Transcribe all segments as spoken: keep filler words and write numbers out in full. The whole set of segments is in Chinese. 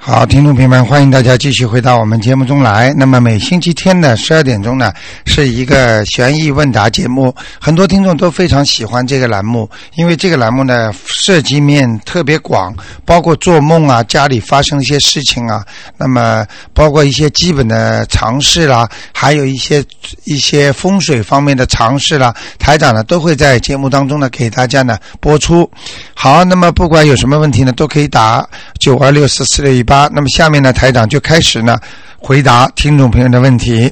好，听众朋友们，欢迎大家继续回到我们节目中来。那么每星期天的十二点钟呢，是一个悬疑问答节目，很多听众都非常喜欢这个栏目，因为这个栏目呢涉及面特别广，包括做梦啊，家里发生一些事情啊，那么包括一些基本的常识啦，还有一些一些风水方面的常识啦，台长呢都会在节目当中呢给大家呢播出。好，那么不管有什么问题呢，都可以打九二六四四六一八。那么下面呢，台长就开始呢回答听众朋友的问题。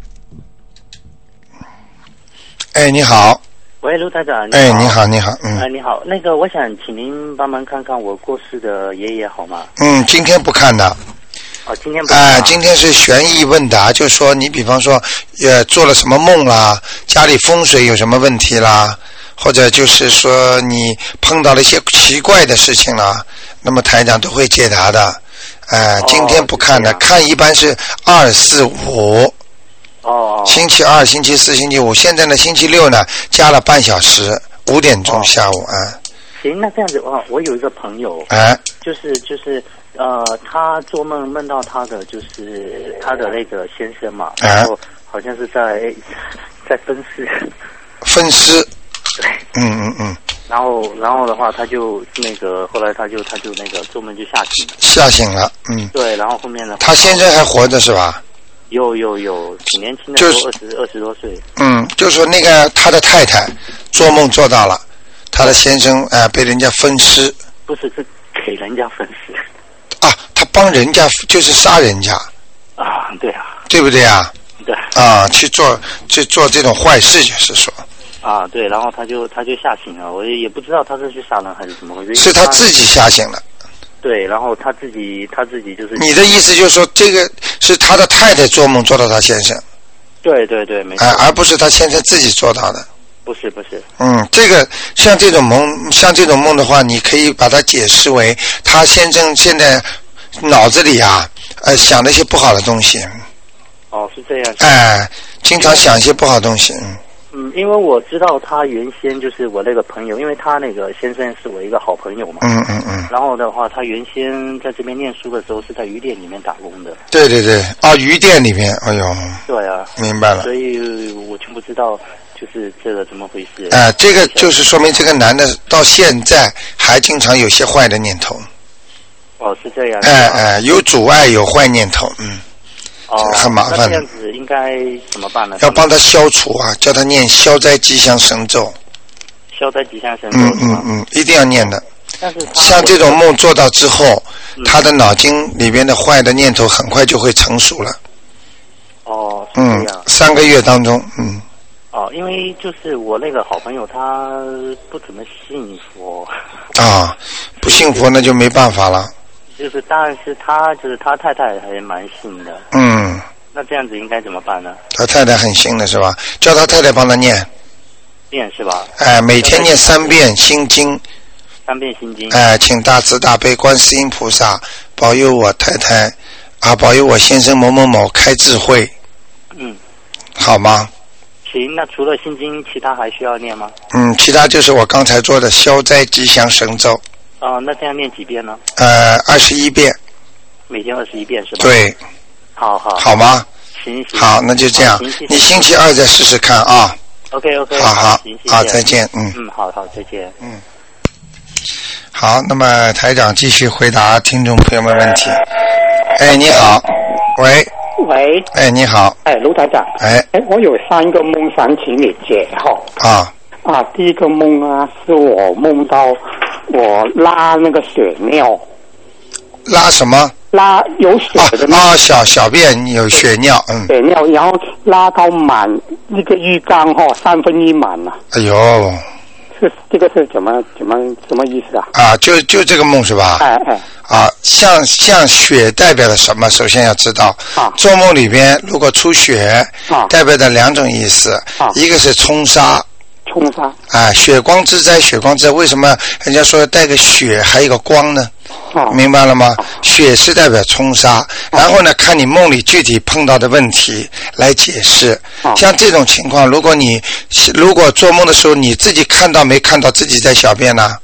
哎，你好。 喂，卢台长。 哎，你好，你好，嗯。 哎，你好，那个我想请您帮忙看看我过世的爷爷好吗？ 嗯，今天不看的。 哦，今天不看。 哎、呃，今天是悬疑问答，就说你比方说呃做了什么梦啦，家里风水有什么问题啦，或者就是说你碰到了一些奇怪的事情啦，那么台长都会解答的。呃，今天不看的，哦、看一般是二四五。 哦。 星期二、星期四、星期五，现在呢，星期六呢加了半小时，五点钟下午啊。 哦、行，那这样子哦，我有一个朋友， 哎， 就是就是呃，他做梦梦到他的就是他的那个先生嘛， 哎、 然后好像是在在分尸。 分尸。 对。 嗯嗯嗯。 然后，然后的话，他就那个，后来他就他就那个做梦就吓醒了。 吓醒了，嗯。 对，然后后面呢？ 他先生还活着是吧？ 有有有，挺年轻的，就二十二十多岁。 嗯，就是说那个他的太太做梦做到了，他的先生呃被人家分尸。 不是，是给人家分尸。 啊，他帮人家就是杀人家。 啊，对啊。 对不对啊？ 对。 啊，去做去做这种坏事，就是说。 啊，对，然后他就他就吓醒了，我也不知道他是去杀人还是怎么回事。 是他自己吓醒了。 对，然后他自己他自己就是。 你的意思就是说，这个是他的太太做梦做到他先生。 对对对，没错。 哎，而不是他先生自己做到的。 不是不是。 嗯，这个像这种梦，像这种梦的话，你可以把它解释为他先生现在脑子里啊，呃，想了一些不好的东西。 哦，是这样。 哎，经常想一些不好的东西。嗯。 嗯，因为我知道他原先就是我那个朋友，因为他那个先生是我一个好朋友嘛。 嗯嗯嗯。 然后的话，他原先在这边念书的时候是在鱼店里面打工的。 对对对，啊，鱼店里面，哎呦。 对啊。 明白了。 所以我就不知道，就是这个怎么回事。 哎、呃，这个就是说明这个男的到现在还经常有些坏的念头。 哦，是这样。 哎哎、呃，有阻碍，有坏念头，嗯。 哦， 很麻烦的。 那这样子应该怎么办呢？ 要帮他消除啊，叫他念消灾吉祥神咒。 消灾吉祥神咒。 嗯嗯嗯，一定要念的。 但是像这种梦做到之后， 嗯、 他的脑筋里边的坏的念头很快就会成熟了。 哦，是这样。 嗯，三个月当中，嗯。 哦，因为就是我那个好朋友他不怎么信佛。 啊，不信佛那就没办法了。 就是当然是他，就是他太太还蛮信的。 嗯。 那这样子应该怎么办呢？ 他太太很信的是吧？叫他太太帮他念。 念是吧？ 哎，每天念三遍心经。 三遍心经。 哎，请大慈大悲观世音菩萨保佑我太太啊，保佑我先生某某某开智慧。 嗯。 好吗？ 行，那除了心经，其他还需要念吗？ 嗯，其他就是我刚才做的消灾吉祥神咒。 哦，那这样念几遍呢？ 呃，二十一遍。 每天二十一遍是吧？ 对。 好好。 好吗？ 行行。 好，那就这样。你星期二再试试看啊。 OK OK。 好好。 行，谢谢。 好，再见。嗯。 嗯，好好，再见。 嗯。好，那么台长继续回答听众朋友们问题。哎，你好。喂。 喂。 哎，你好。 哎，卢台长。 哎。 哎，我有三个梦想请你解哈。 啊。 啊，第一个梦啊，是我梦到我拉那个血尿。 拉什么？ 拉有血的啊啊，小小便有血尿，嗯。 血尿，然后拉到满那个浴缸哈、哦，三分一满了。 哎呦。 是这个是怎么怎么什么意思啊？ 啊，就就这个梦是吧？ 哎哎。 啊，像像血代表了什么？首先要知道， 啊， 做梦里边如果出血， 啊， 代表的两种意思， 啊， 一个是冲杀。 冲杀啊，血光之灾，血光之灾，为什么人家说带个血还有一个光呢？ 哦、 明白了吗？血是代表冲杀，哦、然后呢，看你梦里具体碰到的问题来解释。哦、像这种情况，如果你如果做梦的时候你自己看到没看到自己在小便呢？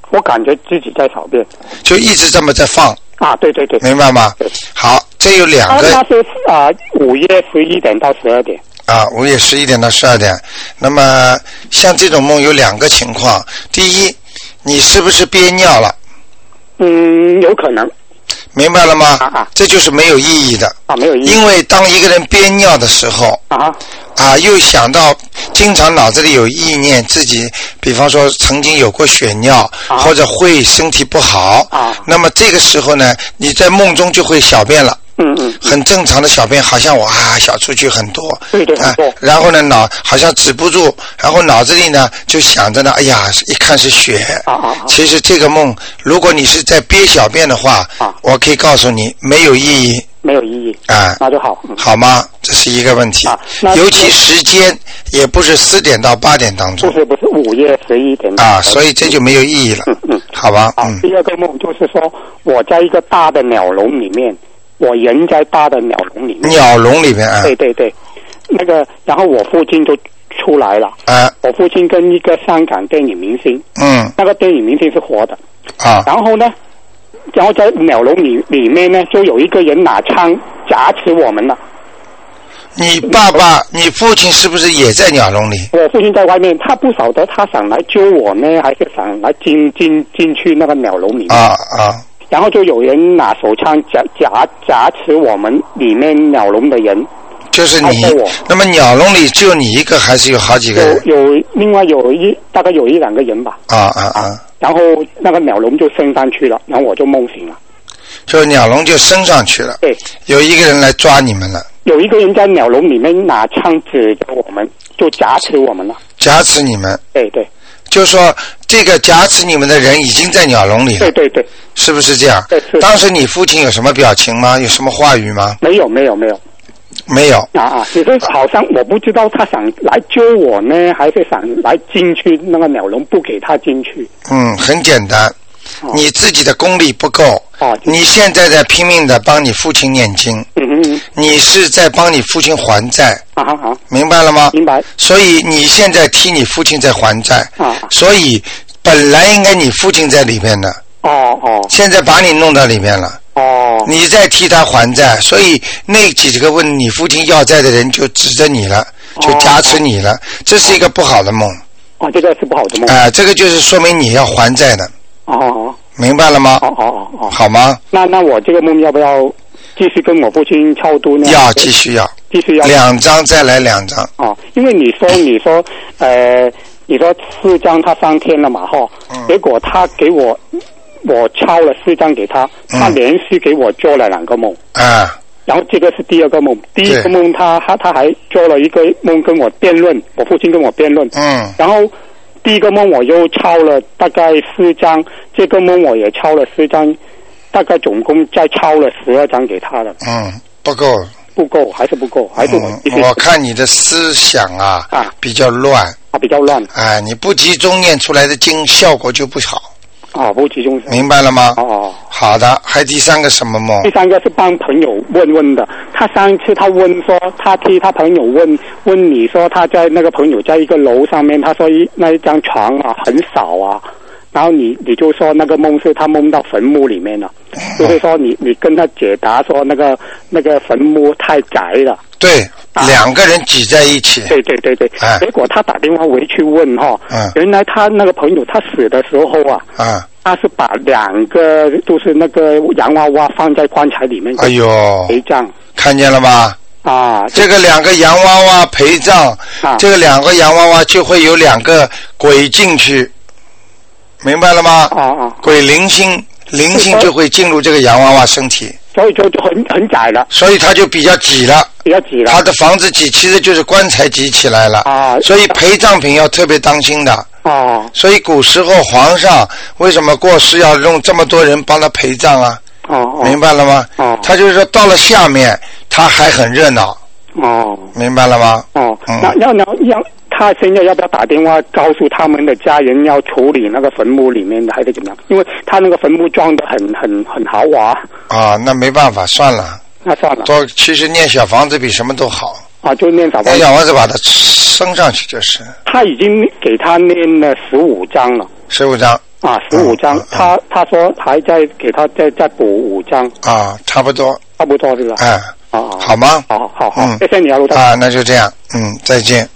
我感觉自己在小便， 就一直这么在放。 啊，对对对， 明白吗？ 对。 好，这有两个。 那是啊，午夜十一点到十二点。 啊，午夜十一点到十二点。那么像这种梦有两个情况，第一，你是不是憋尿了？ 嗯，有可能。 明白了吗？ 啊啊， 这就是没有意义的。 啊，没有意义。 因为当一个人憋尿的时候， 啊啊，又想到经常脑子里有意念，自己比方说曾经有过血尿， 啊、 或者会身体不好， 啊， 那么这个时候呢，你在梦中就会小便了。 嗯嗯， 很正常的小便，好像我啊小出去很多， 对对很多、 啊，然后呢脑好像止不住，然后脑子里呢就想着呢，哎呀，一看是血， 啊啊啊！ 其实这个梦，如果你是在憋小便的话， 啊， 我可以告诉你没有意义， 没有意义， 啊， 那就好，嗯、 好吗？这是一个问题， 啊、 尤其时间也不是四点到八点当中， 不是不是午夜十一点啊，所以这就没有意义了， 嗯嗯， 好吧， 好、 嗯。 第二个梦就是说我在一个大的鸟笼里面。我人在大的鸟笼里面， 鸟笼里面啊， 对对对，那个，然后我父亲就出来了， 啊， 我父亲跟一个香港电影明星， 嗯， 那个电影明星是活的， 啊， 然后呢，然后在鸟笼里里面呢，就有一个人拿枪夹持我们了。 你爸爸、你父亲是不是也在鸟笼里？ 我父亲在外面，他不晓得他想来救我呢，还是想来进进进去那个鸟笼里面。 啊啊！ 然后就有人拿手枪夹夹夹持我们里面鸟笼的人， 就是你。那么鸟笼里只有你一个，还是有好几个人？ 有有另外有一大概有一两个人吧。 啊啊啊！ 然后那个鸟笼就升上去了，然后我就梦醒了。 就鸟笼就升上去了。 对。 有一个人来抓你们了。 有一个人在鸟笼里面拿枪指着我们，就夹持我们了。 夹持你们。 对对。 就是说，这个夹持你们的人已经在鸟笼里了。 对对对， 是不是这样？ 对是。 当时你父亲有什么表情吗？有什么话语吗？ 没有没有没有， 没有。 啊啊！只是好像我不知道他想来救我呢，还是想来进去那个鸟笼不给他进去。 嗯，很简单，哦、你自己的功力不够。 哦。 你现在在拼命的帮你父亲念经。 嗯嗯。 你是在帮你父亲还债。 啊好好。 明白了吗？ 明白。 所以你现在替你父亲在还债。 啊。 所以本来应该你父亲在里面的。 哦哦。 现在把你弄到里面了。 哦。 你在替他还债，所以那几个问你父亲要债的人就指着你了，就加持你了。哦、这是一个不好的梦。 哦，这个是不好的梦。 啊、呃，这个就是说明你要还债的。 哦哦。 明白了吗？ 哦哦哦哦。 好吗？ 那那我这个梦要不要继续跟我父亲超度呢？ 要继续要。 继续要。 两张再来两张。 哦，因为你说你说呃，你说四张他上天了嘛哈、嗯，结果他给我。我抄了四张给他，他连续给我做了两个梦。 啊、嗯， 然后这个是第二个梦，第一个梦他他他还做了一个梦跟我辩论，我父亲跟我辩论。 嗯。 然后第一个梦我又抄了大概四张，这个梦我也抄了四张，大概总共再抄了十二张给他了。 嗯，不够。 不够，还是不够，还是我、 嗯。我看你的思想啊， 啊比较乱。 啊，比较乱。 哎，你不集中念出来的经效果就不好。 哦，不集中。 明白了吗？ 哦哦。 好的，还第三个什么梦？ 第三个是帮朋友问问的。他上次他问说，他替他朋友问问你说，他在那个朋友在一个楼上面，他说一那一张床啊很少啊，然后你你就说那个梦是他梦到坟墓里面了，嗯、就是说你你跟他解答说那个那个坟墓太窄了。 对。两个人挤在一起， 对对对对，哎、结果他打电话回去问哈、嗯，原来他那个朋友他死的时候啊， 嗯， 他是把两个就是那个洋娃娃放在棺材里面， 哎呦， 陪葬， 看见了吗？ 啊， 这个两个洋娃娃陪葬，啊，这个两个洋娃娃就会有两个鬼进去，明白了吗？ 啊啊， 鬼灵性灵性就会进入这个洋娃娃身体。 所以就就很很窄了， 所以它就比较挤了， 比较挤了。 它的房子挤，其实就是棺材挤起来了啊。 所以陪葬品要特别当心的啊。 所以古时候皇上为什么过世要用这么多人帮他陪葬啊？ 哦， 明白了吗？ 哦， 他就是说到了下面，他还很热闹。 哦， 明白了吗？ 哦，嗯、那要要要。他现在要不要打电话告诉他们的家人要处理那个坟墓里面的还是怎么样？因为他那个坟墓装得很很很豪华。 啊，那没办法，算了。 那算了。 多，其实念小房子比什么都好。 啊，就念小房子。 念小房子把它升上去就是。 他已经给他念了十五章了。 十五章。 啊，十五张， 嗯、 他他说还在给他再再补五张啊，差不多， 差不多是吧？ 哎、嗯，啊，好吗？ 好好好， 嗯， 谢谢你啊，卢台长。 啊，那就这样，嗯，再见。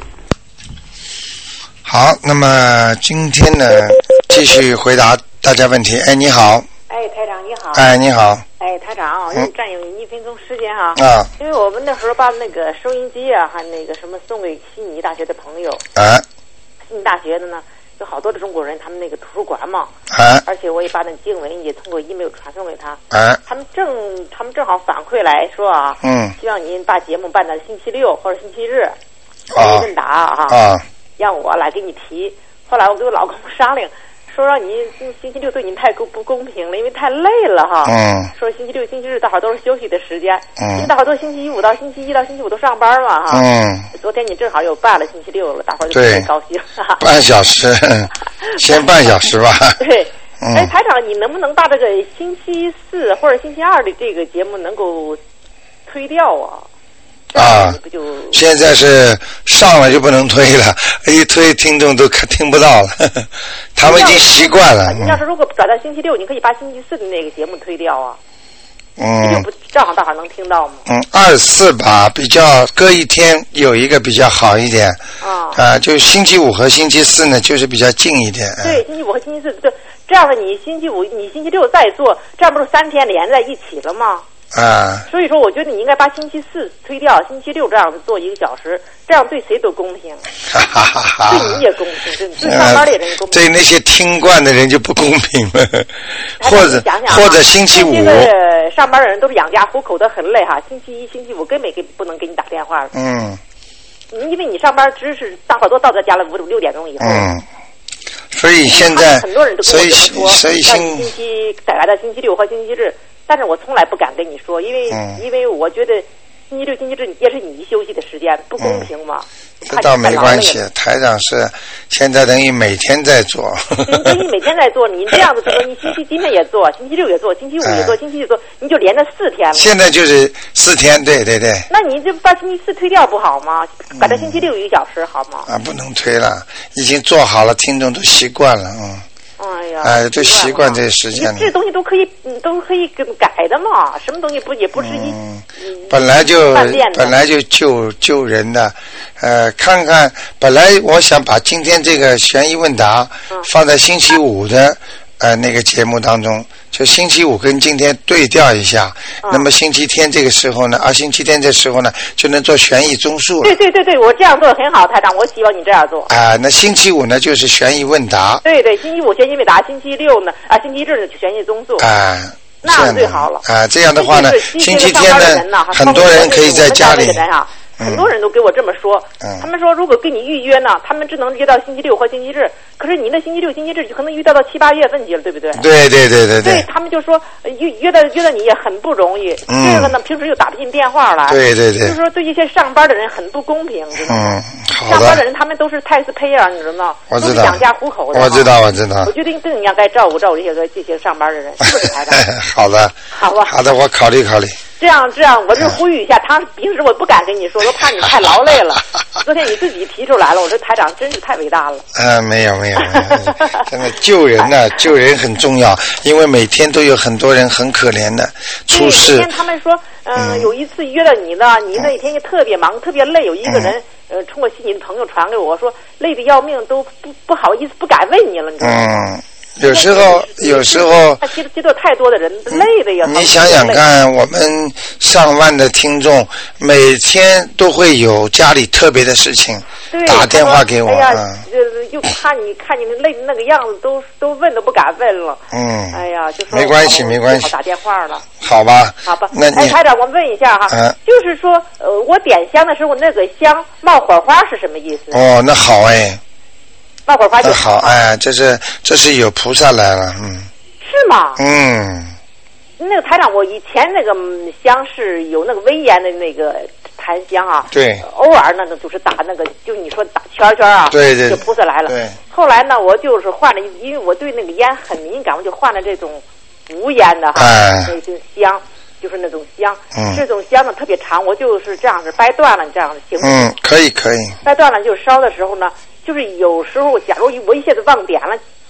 好，那么今天呢，继续回答大家问题。哎，你好。 哎，台长你好。 哎，你好。 哎，台长，让你占用你一分钟时间哈。 啊。 因为我们那时候把那个收音机啊，还那个什么送给悉尼大学的朋友。 啊。 悉尼大学的呢，有好多的中国人，他们那个图书馆嘛。 啊。 而且我也把那经文也通过 email 传送给他。 啊。 他们正他们正好反馈来说啊， 嗯， 希望您把节目办到星期六或者星期日， 啊， 问答啊， 啊， 让我来给你提。后来我跟我老公商量。说让您星期六对您太不公平了，因为太累了哈。 嗯。 说星期六、星期日大伙都是休息的时间。 嗯。 因为大伙都星期五到星期一到星期五都上班嘛哈。 嗯。 昨天你正好又办了星期六了，大伙就特别高兴。 半小时，先半小时吧。 对。 嗯。 哎，台长，你能不能把这个星期四或者星期二的这个节目能够推掉啊？ 啊，现在是上了就不能推了，一推听众都看听不到了，呵呵他们已经习惯了。 你要是如果转到星期六，你可以把星期四的那个节目推掉啊。 嗯。 不正好大伙能听到吗？ 嗯，二四吧，比较隔一天有一个比较好一点。 啊。 啊，就星期五和星期四呢，就是比较近一点。 对，星期五和星期四，对，这样的你星期五你星期六再做，这样不是三天连在一起了吗？ 啊， 所以说，我觉得你应该把星期四推掉，星期六这样子做一个小时，这样对谁都公平， 哈哈哈哈对你也公平，对对上班的人公平， 对那些听惯的人就不公平了。或者想想或者星期五， 这个上班的人都是养家糊口的，很累哈。星期一、星期五根本给不能给你打电话了。 嗯， 因为你上班只是大伙都到这家了五六点钟以后。 嗯。所以现在， 很多人都跟我这么说， 所以让星期改到星期六和星期日。但是我从来不敢跟你说，因为、嗯、因为我觉得星期六、星期日也是你休息的时间，不公平嘛。 嗯、这倒没关系，台长是现在等于每天在做。 你你每天在做，你这样子做，你星期今天也做，星期六也做，星期五也做，嗯、星期一也做，你就连着四天了。 现在就是四天，对对对。 那你就把星期四推掉不好吗？改到星期六一个小时好吗？ 啊，不能推了，已经做好了，听众都习惯了，嗯。 哎呀， 哎，就习惯这时间了。 这东西都可以，都可以改的嘛。什么东西不也不是一、 嗯、本来就本来就救救人的，呃，看看本来我想把今天这个悬疑问答放在星期五的、嗯、呃那个节目当中，就星期五跟今天对调一下。嗯、那么星期天这个时候呢，啊，星期天这时候呢，就能做悬疑综述了。 对对对对，我这样做很好，台长，我希望你这样做。 啊、呃，那星期五呢就是悬疑问答。 对对，星期五悬疑问答，星期六呢啊，星期日呢就悬疑综述。 啊、呃， 那最好了。 啊、呃，这样的话呢，星期天呢，很多人可以在家里。 很多人都给我这么说，嗯、他们说如果跟你预约呢，他们只能约到星期六或星期日，可是你那星期六、星期日就可能预到到七八月份去了，对不对？ 对对对对对。对他们就说约约到约到你也很不容易， 嗯、 这个呢平时又打不进电话来， 对对对， 就是说对一些上班的人很不公平，知道吗？ 嗯，好的。 上班的人他们都是泰斯培养，你知道吗？ 我知道。 都是养家糊口的。 我知道，我知道。 我觉得更应该照顾照顾这些个这些上班的人，是不是台长？ 好的。 好吧。 好的，我考虑考虑。 这样这样，我就呼吁一下，他平时我不敢跟你说，我怕你太劳累了。昨天你自己提出来了，我说台长真是太伟大了。 嗯、呃，没有没有，没有真的救人呢、啊，救人很重要，因为每天都有很多人很可怜的出事。 那天他们说，呃、嗯，有一次约到你呢，你那一天也特别忙，嗯、特别累，有一个人、嗯、呃，通过悉尼的朋友传给我说，累得要命，都不不好意思，不敢问你了，你知道吗？ 嗯。有时候，有时候， 他接接触太多的人，累的呀。 你想想看，我们上万的听众，每天都会有家里特别的事情，打电话给我。 哎呀，又看你看你累的那个样子，都都问都不敢问了。 嗯。 哎呀，就说没关系，没关系。 打电话了。 好吧。 好吧。 那哎，台长，我问一下哈， 嗯、 就是说，呃，我点香的时候，那个香冒火花是什么意思？ 哦，那好哎。 冒火花就好，哎，这是这是有菩萨来了，嗯。 是吗？ 嗯。 那个台长，我以前那个香是有那个威严的那个檀香啊， 对。 偶尔呢，就是打那个，就你说打圈圈啊， 对对， 就菩萨来了。 对。 后来呢，我就是换了，因为我对那个烟很敏感，我就换了这种无烟的哈， 哎、 那种香，就是那种香。 嗯。 这种香呢特别长，我就是这样子掰断了，这样子行。 嗯，可以可以。 掰断了就烧的时候呢。就是有时候，假如我一下子忘点了，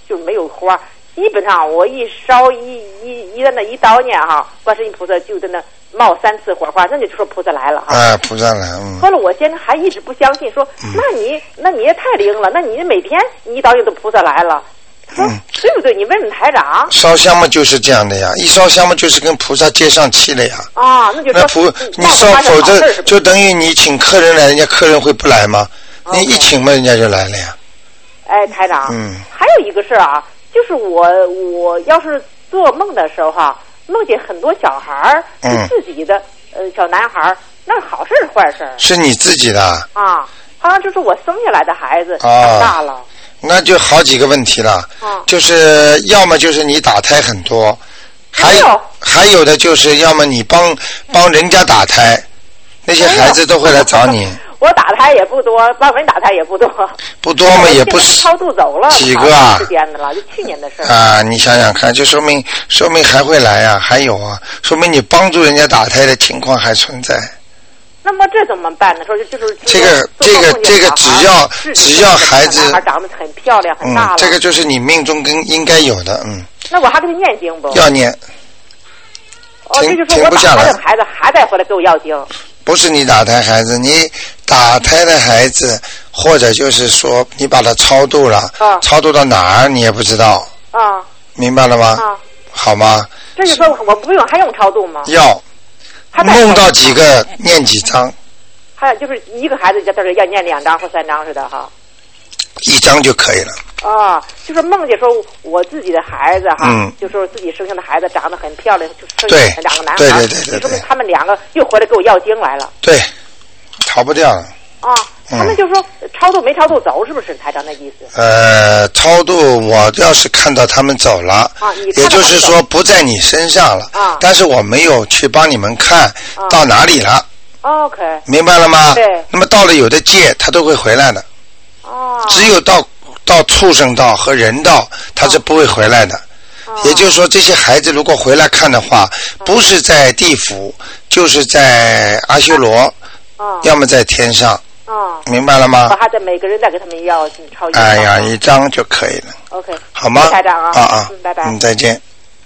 就没有花。基本上我一烧一一一在那一叨念哈，观世音菩萨就在那冒三次火花，那就说菩萨来了哈。 啊，菩萨来，嗯。 后来我现在还一直不相信，说、嗯、那你那你也太灵了，那你每天你一叨念都菩萨来了。说、嗯、对不对？你问问台长。烧香嘛就是这样的呀，一烧香嘛就是跟菩萨接上气了呀。 啊，那就说那菩你烧，否则就等于你请客人来，人家客人会不来吗？ Okay. 你一请嘛，人家就来了呀。 哎，台长， 嗯， 还有一个事儿啊，就是我我要是做梦的时候哈，梦见很多小孩儿是自己的、嗯、呃小男孩儿，那好事是坏事？ 是你自己的啊，好像就是我生下来的孩子长大了。 那就好几个问题了， 啊、 就是要么就是你打胎很多，还有还有的就是要么你帮帮人家打胎，那些孩子都会来找你。 我打胎也不多，帮人打胎也不多。 不多嘛，也不是。 超度走了几个啊？ 时间的了，就去年的事儿。 啊，你想想看，就说明说明还会来啊，还有啊，说明你帮助人家打胎的情况还存在。 那么这怎么办呢？说就是这个这个这个只要只要孩子长得很漂亮很大了， 嗯，这个就是你命中跟应该有的，嗯。 那我还给他念经不？ 要念。 哦，这就是说我打胎的孩子还带回来给我要经。 不是你打胎孩子，你打胎的孩子，或者就是说你把他超度了， 啊、 超度到哪儿你也不知道。 啊。 明白了吗？ 啊。 好吗？ 这就说我不用还用超度吗？ 要。梦到几个念几张， 还有就是一个孩子在这儿要念两张或三张似的哈， 一张就可以了。 啊，就是梦见说我自己的孩子哈， 嗯， 就说自己生下的孩子长得很漂亮，就生下两个男孩， 对对对对对， 说明他们两个又回来给我要经来了。 对，逃不掉了。 啊，他们就说超度没超度走，是不是台长的意思？ 呃，超度我要是看到他们走了， 啊，你也就是说不在你身上了， 啊， 但是我没有去帮你们看、啊、到哪里了。 OK， 明白了吗？ 对。 那么到了有的界，他都会回来的。 哦、啊。 只有到到畜生道和人道，他是不会回来的。啊、也就是说，这些孩子如果回来看的话，啊、不是在地府，就是在阿修罗， 啊、 要么在天上。 哦， 明白了吗？ 我还得每个人再给他们要超一张。 哎呀，一张就可以了。 OK， 好吗？ 台长啊， 啊啊， 嗯，拜拜。 嗯，再见。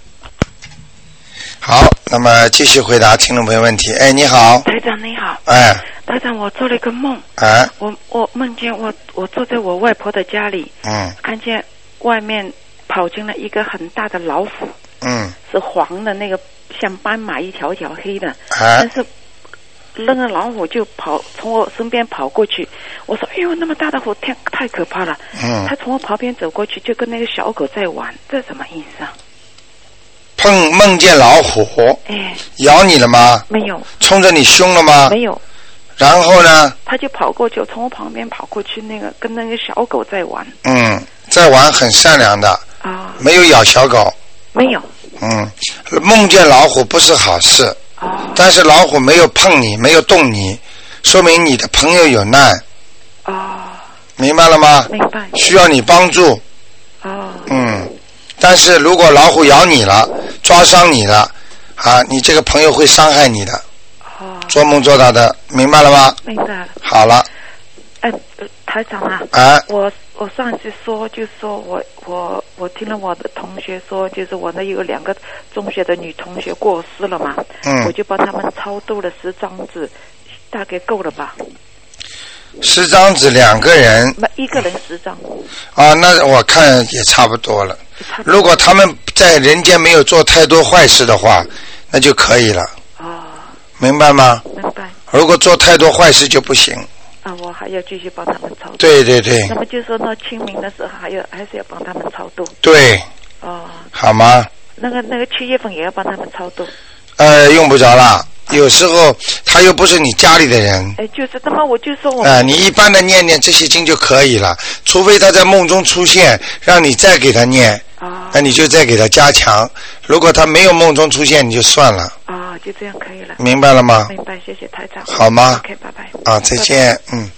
好，那么继续回答听众朋友问题。哎，你好， 台长你好。 哎， 台长，我做了一个梦。 哎， 我我梦见我我坐在我外婆的家里， 嗯， 看见外面跑进了一个很大的老虎， 嗯， 是黄的那个像斑马一条条黑的， 哎， 但是。那个老虎就跑从我身边跑过去，我说：“哎呦，那么大的虎太太可怕了。” 嗯， 他从我旁边走过去，就跟那个小狗在玩，这什么意思啊？ 碰梦见老虎， 哎， 咬你了吗？ 没有。 冲着你凶了吗？ 没有。 然后呢？ 他就跑过去，从我旁边跑过去，那个跟那个小狗在玩。 嗯，在玩很善良的啊， 没有咬小狗。 没有。 嗯，梦见老虎不是好事。但是老虎没有碰你，没有动你，说明你的朋友有难。 哦， 明白了吗？ 明白。 需要你帮助。 哦。 嗯，但是如果老虎咬你了，抓伤你了，啊，你这个朋友会伤害你的。 哦。 做梦做到的，明白了吗？ 明白了。 好了。 哎、呃，台长啊。 啊。 我我上次说，就说我我我听了我的同学说，就是我那有两个中学的女同学过世了嘛， 嗯， 我就帮他们超度了十张纸，大概够了吧？ 十张纸两个人， 一个人十张。 啊，那我看也差不多了。 差不多。 如果他们在人间没有做太多坏事的话，那就可以了。 哦。 明白吗？ 明白。 如果做太多坏事就不行。 啊，我还要继续帮他们超度。 对对对。 那么就说到清明的时候，还要还是要帮他们超度。 对。 哦。 好吗？ 那个那个七月份也要帮他们超度。 呃，用不着了。有时候他又不是你家里的人。 哎，就是，那么我就说我。 啊、呃，你一般的念念这些经就可以了，除非他在梦中出现，让你再给他念。 啊、哦。 那你就再给他加强。如果他没有梦中出现，你就算了。 啊、哦，就这样可以了。 明白了吗？ 明白，谢谢台长。 好吗 ？OK， 拜拜。 啊，再见，拜拜嗯。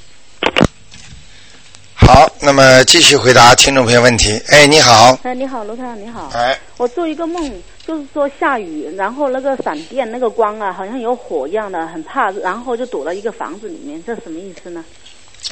好，那么继续回答听众朋友问题。哎，你好。 哎，你好，罗台长，你好。 哎。 我做一个梦，就是说下雨，然后那个闪电那个光啊，好像有火一样的，很怕，然后就躲到一个房子里面，这什么意思呢？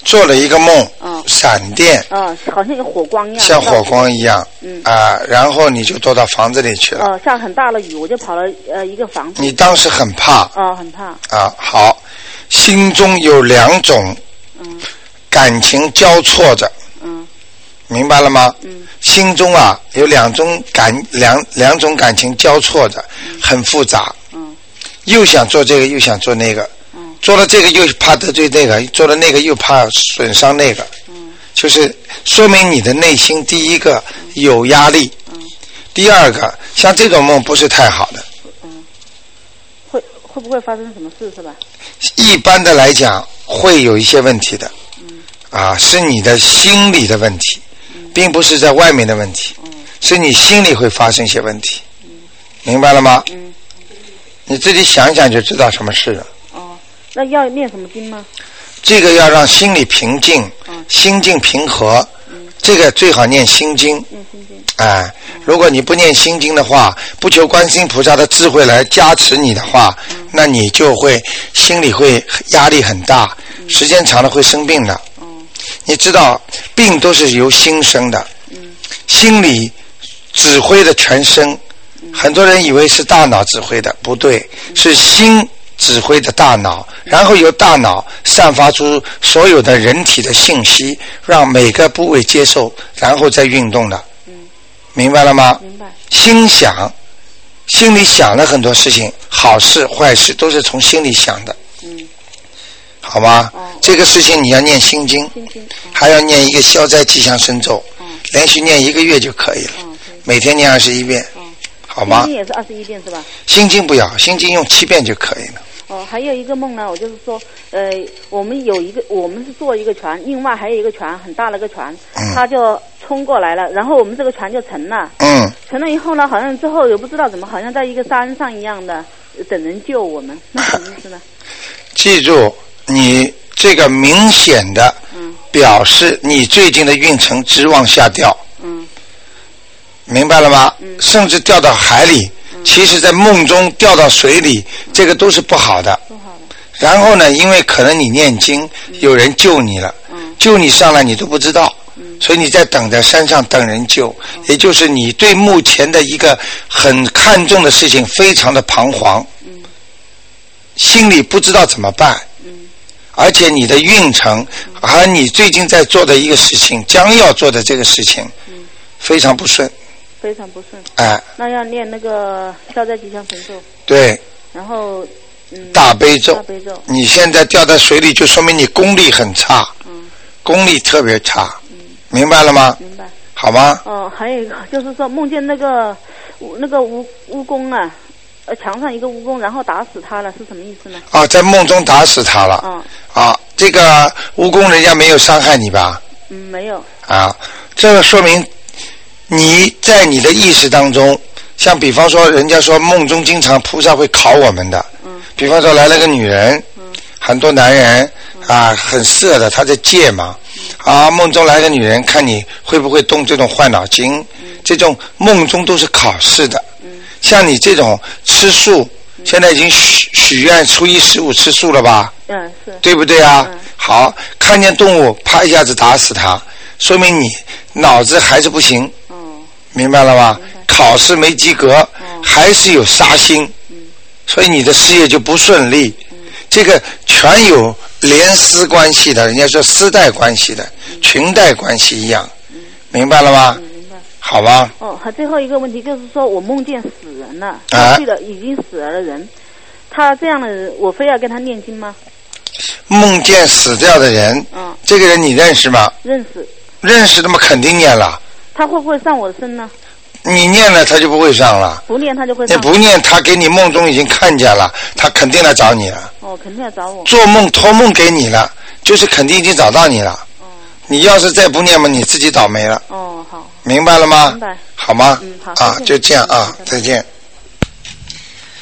做了一个梦， 嗯， 闪电， 嗯，好像有火光一样， 像火光一样， 嗯啊，然后你就躲到房子里去了。 呃，下很大的雨，我就跑了呃一个房子。 你当时很怕。 哦，很怕。 啊，好，心中有两种， 嗯， 感情交错着， 嗯， 明白了吗？ 嗯， 心中啊有两种感两两种感情交错着， 嗯、 很复杂。 嗯， 又想做这个，又想做那个。 嗯， 做了这个又怕得罪那个，做了那个又怕损伤那个。 嗯， 就是说明你的内心第一个有压力。 嗯， 第二个像这种梦不是太好的。 嗯，会会不会发生什么事是吧？ 一般的来讲会有一些问题的。 嗯， 啊，是你的心理的问题，嗯、并不是在外面的问题。 嗯， 是你心里会发生一些问题。 嗯， 明白了吗？ 嗯， 你自己想想就知道什么事了。 哦，那要念什么经吗？ 这个要让心里平静， 嗯、 心境平和。 嗯， 这个最好念心经。 念心经。 哎，如果你不念心经的话，不求观世音菩萨的智慧来加持你的话，嗯、那你就会心里会压力很大，嗯、时间长了会生病的。 嗯、 你知道，病都是由心生的， 嗯、 心里指挥的全身。 嗯、 很多人以为是大脑指挥的，不对， 嗯、 是心指挥的大脑，然后由大脑散发出所有的人体的信息，让每个部位接受，然后再运动的。 嗯， 明白了吗？ 明白。 心想，心里想了很多事情，好事坏事都是从心里想的。 嗯， 好吗？ 哦， 这个事情你要念心经， 心经，哦、 还要念一个消灾吉祥神咒， 哦、 连续念一个月就可以了。 哦、 每天念二十一遍。 哦， 好吗？ 心经也是二十一遍是吧？ 心经不要，心经用七遍就可以了。 哦，还有一个梦呢，我就是说，呃，我们有一个，我们是坐一个船，另外还有一个船，很大的一个船， 嗯、 它就冲过来了，然后我们这个船就沉了。 嗯。 沉了以后呢，好像之后也不知道怎么，好像在一个山上一样的，等人救我们，那什么意思呢？ 记住，你这个明显的表示你最近的运程直往下掉。 嗯。 明白了吗？ 嗯。 甚至掉到海里。其实在梦中掉到水里，这个都是不好的。 不好的。 然后呢，因为可能你念经，有人救你了， 嗯、 救你上来你都不知道， 嗯、 所以你在等在山上等人救，嗯、也就是你对目前的一个很看重的事情非常的彷徨， 嗯、 心里不知道怎么办， 嗯、 而且你的运程和你最近在做的一个事情，将要做的这个事情， 嗯、 非常不顺。 非常不顺。 哎。 那要念那个消灾吉祥神咒。 对。 然后，嗯。 大悲咒。 大悲咒。 你现在掉在水里，就说明你功力很差。 嗯。 功力特别差。 嗯。 明白了吗？ 明白。 好吗？ 哦，还有一个就是说，梦见那个那个蜈蜈蚣啊，呃，墙上一个蜈蚣，然后打死他了，是什么意思呢？ 啊，在梦中打死他了。 嗯。 啊，这个蜈蚣人家没有伤害你吧？ 嗯，没有。 啊，这个说明。你在你的意识当中，像比方说，人家说梦中经常菩萨会考我们的。嗯。比方说来了个女人，嗯，很多男人、嗯、啊很色的，他在戒嘛。嗯、啊，梦中来个女人，看你会不会动这种坏脑筋。嗯。这种梦中都是考试的。嗯。像你这种吃素，嗯、现在已经许许愿初一十五吃素了吧？ 嗯，是。 对不对啊？ 嗯。 好，看见动物，啪一下子打死它，说明你脑子还是不行。明白了吗？考试没及格，哦、还是有杀心，嗯、所以你的事业就不顺利。嗯、这个全有连丝关系的，人家说丝带关系的，嗯、裙带关系一样，嗯、明白了吗？ 嗯、明白。 好吧。 哦，还最后一个问题就是说，我梦见死人了，过去的已经死了的人，他这样的人，我非要跟他念经吗？ 梦见死掉的人， 嗯、 这个人你认识吗？ 认识。 认识，那么肯定念了。 他会不会上我的身呢？ 你念了他就不会上了。 不念他就会上。 你不念他给你梦中已经看见了，他肯定来找你了。 哦，肯定来找我。做梦托梦给你了，就是肯定已经找到你了。哦。你要是再不念嘛，你自己倒霉了。 哦，好。 明白了吗？ 明白。 好吗？ 嗯，好。 啊，就这样啊，再见。好。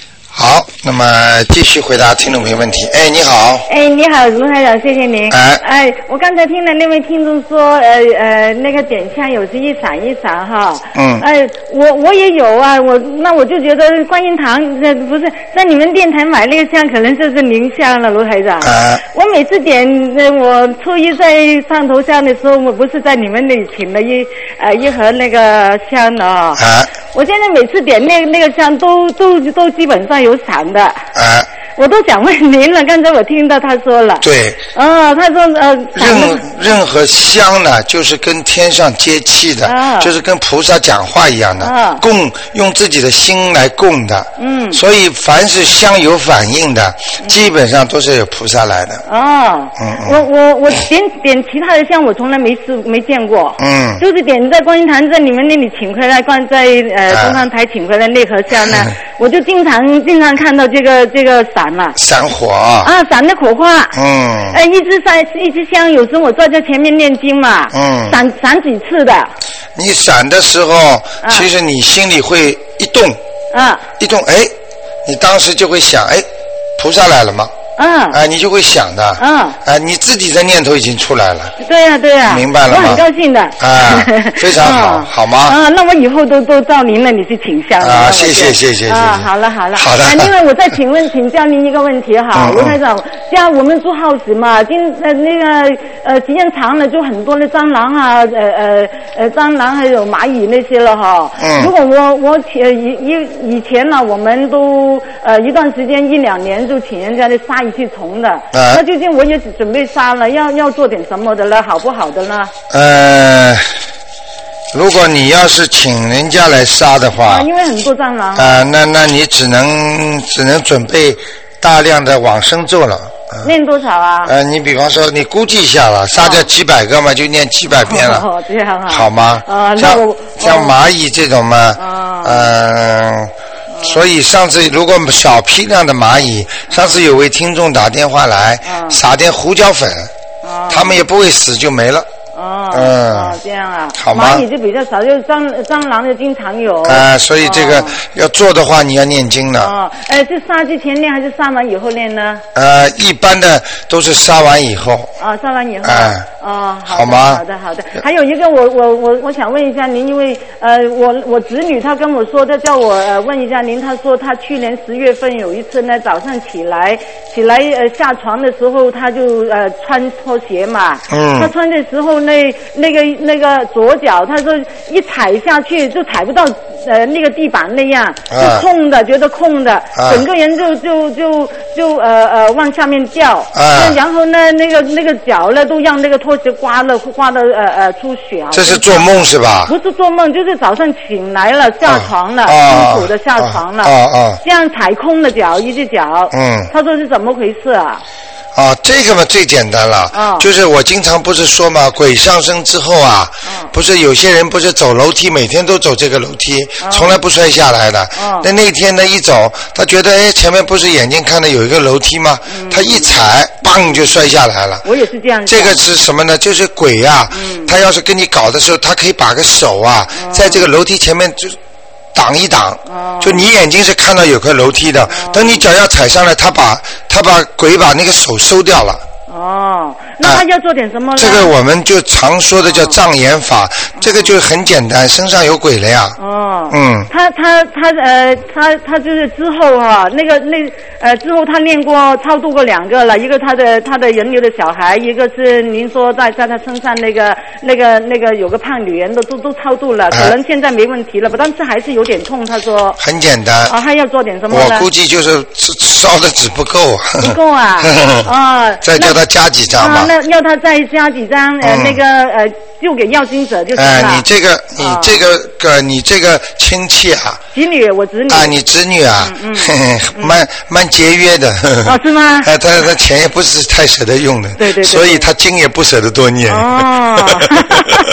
好，那么继续回答听众朋友问题。哎，你好。 哎，你好，卢台长，谢谢您。 哎， 哎，我刚才听了那位听众说，呃呃，那个点香有时一闪一闪哈。 嗯。 哎，我我也有啊，我那我就觉得观音堂呃不是在你们电台买那个香，可能就是您香了，卢台长。 啊。 我每次点，呃，我初一在上头香的时候，我不是在你们那里请了一呃一盒那个香的啊。 啊。 我现在每次点那那个香都都都基本上有闪的。 啊。 我都想问您了，刚才我听到他说了。 对。 哦，他说呃。 任任何香呢，就是跟天上接气的， 啊、 就是跟菩萨讲话一样的， 啊、 供用自己的心来供的。 嗯。 所以凡是香有反应的，嗯、基本上都是有菩萨来的。 哦。 嗯嗯。 我我我点点其他的香，我从来没试没见过。 嗯。 就是点在观音堂在你们那里请回来，观在呃东方台请回来那盒香呢，啊、我就经常经常看到这个这个闪了。 闪火。 啊，闪的火花。 嗯。 哎，一支闪一支香，有时候我坐在前面念经嘛。 嗯。 闪闪几次的。 你闪的时候，啊、其实你心里会一动。 啊。 一动，哎，你当时就会想，哎，菩萨来了吗？ 嗯， 啊，你就会想的， 嗯， 啊，你自己的念头已经出来了， 对呀、啊、对呀、啊， 明白了吗？ 我很高兴的， 啊，非常好，嗯、好吗？ 啊，那我以后都都到您那里去请香啊，谢谢谢谢谢谢， 啊，好了好了， 好的。 啊，另外我再请问请教您一个问题哈，卢台长，像我们住 house 嘛，今呃那个呃时间长了就很多的蟑螂啊，呃呃呃蟑螂还有蚂蚁那些了哈， 嗯， 如果我我呃以以以前呢，我们都呃一段时间一两年就请人家来杀一次虫的。啊、那最近我也准备杀了，要要做点什么的了，好不好的呢？ 呃，如果你要是请人家来杀的话， 啊，因为很多蟑螂。 啊、呃，那那你只能只能准备大量的往生咒了。 呃、念多少啊？ 呃，你比方说，你估计一下了，杀掉几百个嘛，就念几百遍了。 哦，这样啊。 好吗？ 啊、呃， 像我像蚂蚁这种嘛， 啊、 呃。所以上次如果小批量的蚂蚁，上次有位听众打电话来， 嗯、 撒点胡椒粉， 嗯、 他们也不会死就没了。 哦， 嗯， 哦，这样啊， 好吗？ 蚂蚁就比较少，就是蟑蟑螂就经常有。 啊、呃，所以这个、哦、要做的话，你要念经的。 哦，呃，是杀之前念还是杀完以后念呢？ 呃，一般的都是杀完以后。 啊、哦，杀完以后。 哎、 呃。哦，好好吗？ 好的，好的。还有一个，我我我我想问一下您，因为呃，我我侄女她跟我说，她叫我呃问一下您，她说她去年十月份有一次呢，早上起来起来呃下床的时候，她就呃穿拖鞋嘛。 嗯。 她穿的时候那那个那个左脚，她说一踩下去就踩不到呃那个地板那样， 啊、 就空的，觉得空的， 啊、 整个人就就就就呃呃往下面掉。 啊。 然后呢，那个那个脚呢都让那个拖鞋刮了，刮的呃呃出血。 这是做梦是吧？ 不是做梦，就是早上醒来了，下床了， 辛苦的下床了。 啊啊！啊这样踩空了脚，一只脚。 嗯。 他说是怎么回事啊？ 啊，这个嘛最简单了， 哦、 就是我经常不是说嘛，鬼上身之后啊， 哦、 不是有些人不是走楼梯，每天都走这个楼梯， 哦、 从来不摔下来的。 哦、 那那天呢一走，他觉得哎前面不是眼睛看到有一个楼梯吗？ 嗯、 他一踩，砰就摔下来了。 我也是这样。 这个是什么呢？就是鬼呀、啊， 嗯、 他要是跟你搞的时候，他可以把个手啊， 哦、 在这个楼梯前面就。挡一挡， 哦、 就你眼睛是看到有个楼梯的， 哦、 等你脚要踩上来，他把他把鬼把那个手收掉了。 哦，那他要做点什么呢？ 这个我们就常说的叫障眼法， 哦、 这个就很简单，身上有鬼了呀。 哦， 嗯， 他他他呃他他就是之后哈、啊，那个那呃之后他练过超度过两个了，一个他的他的人流的小孩，一个是您说在在他身上那个那个那个有个胖女人都都都超度了，可能现在没问题了吧，但是还是有点痛。他说很简单啊，他要做点什么呢？ 我估计就是烧的纸不够， 不够啊，哦， 再叫他加几张吧。 啊，那要他再加几张呃、嗯、那个呃就给要经者就行了。 哎、呃，你这个你这个个、哦、你这个亲戚啊， 侄女我侄女啊，你侄女啊， 嗯嗯，蛮蛮节约的。 哦，是吗？ 啊，他他钱也不是太舍得用的， 对对对， 所以他经也不舍得多念。 哦。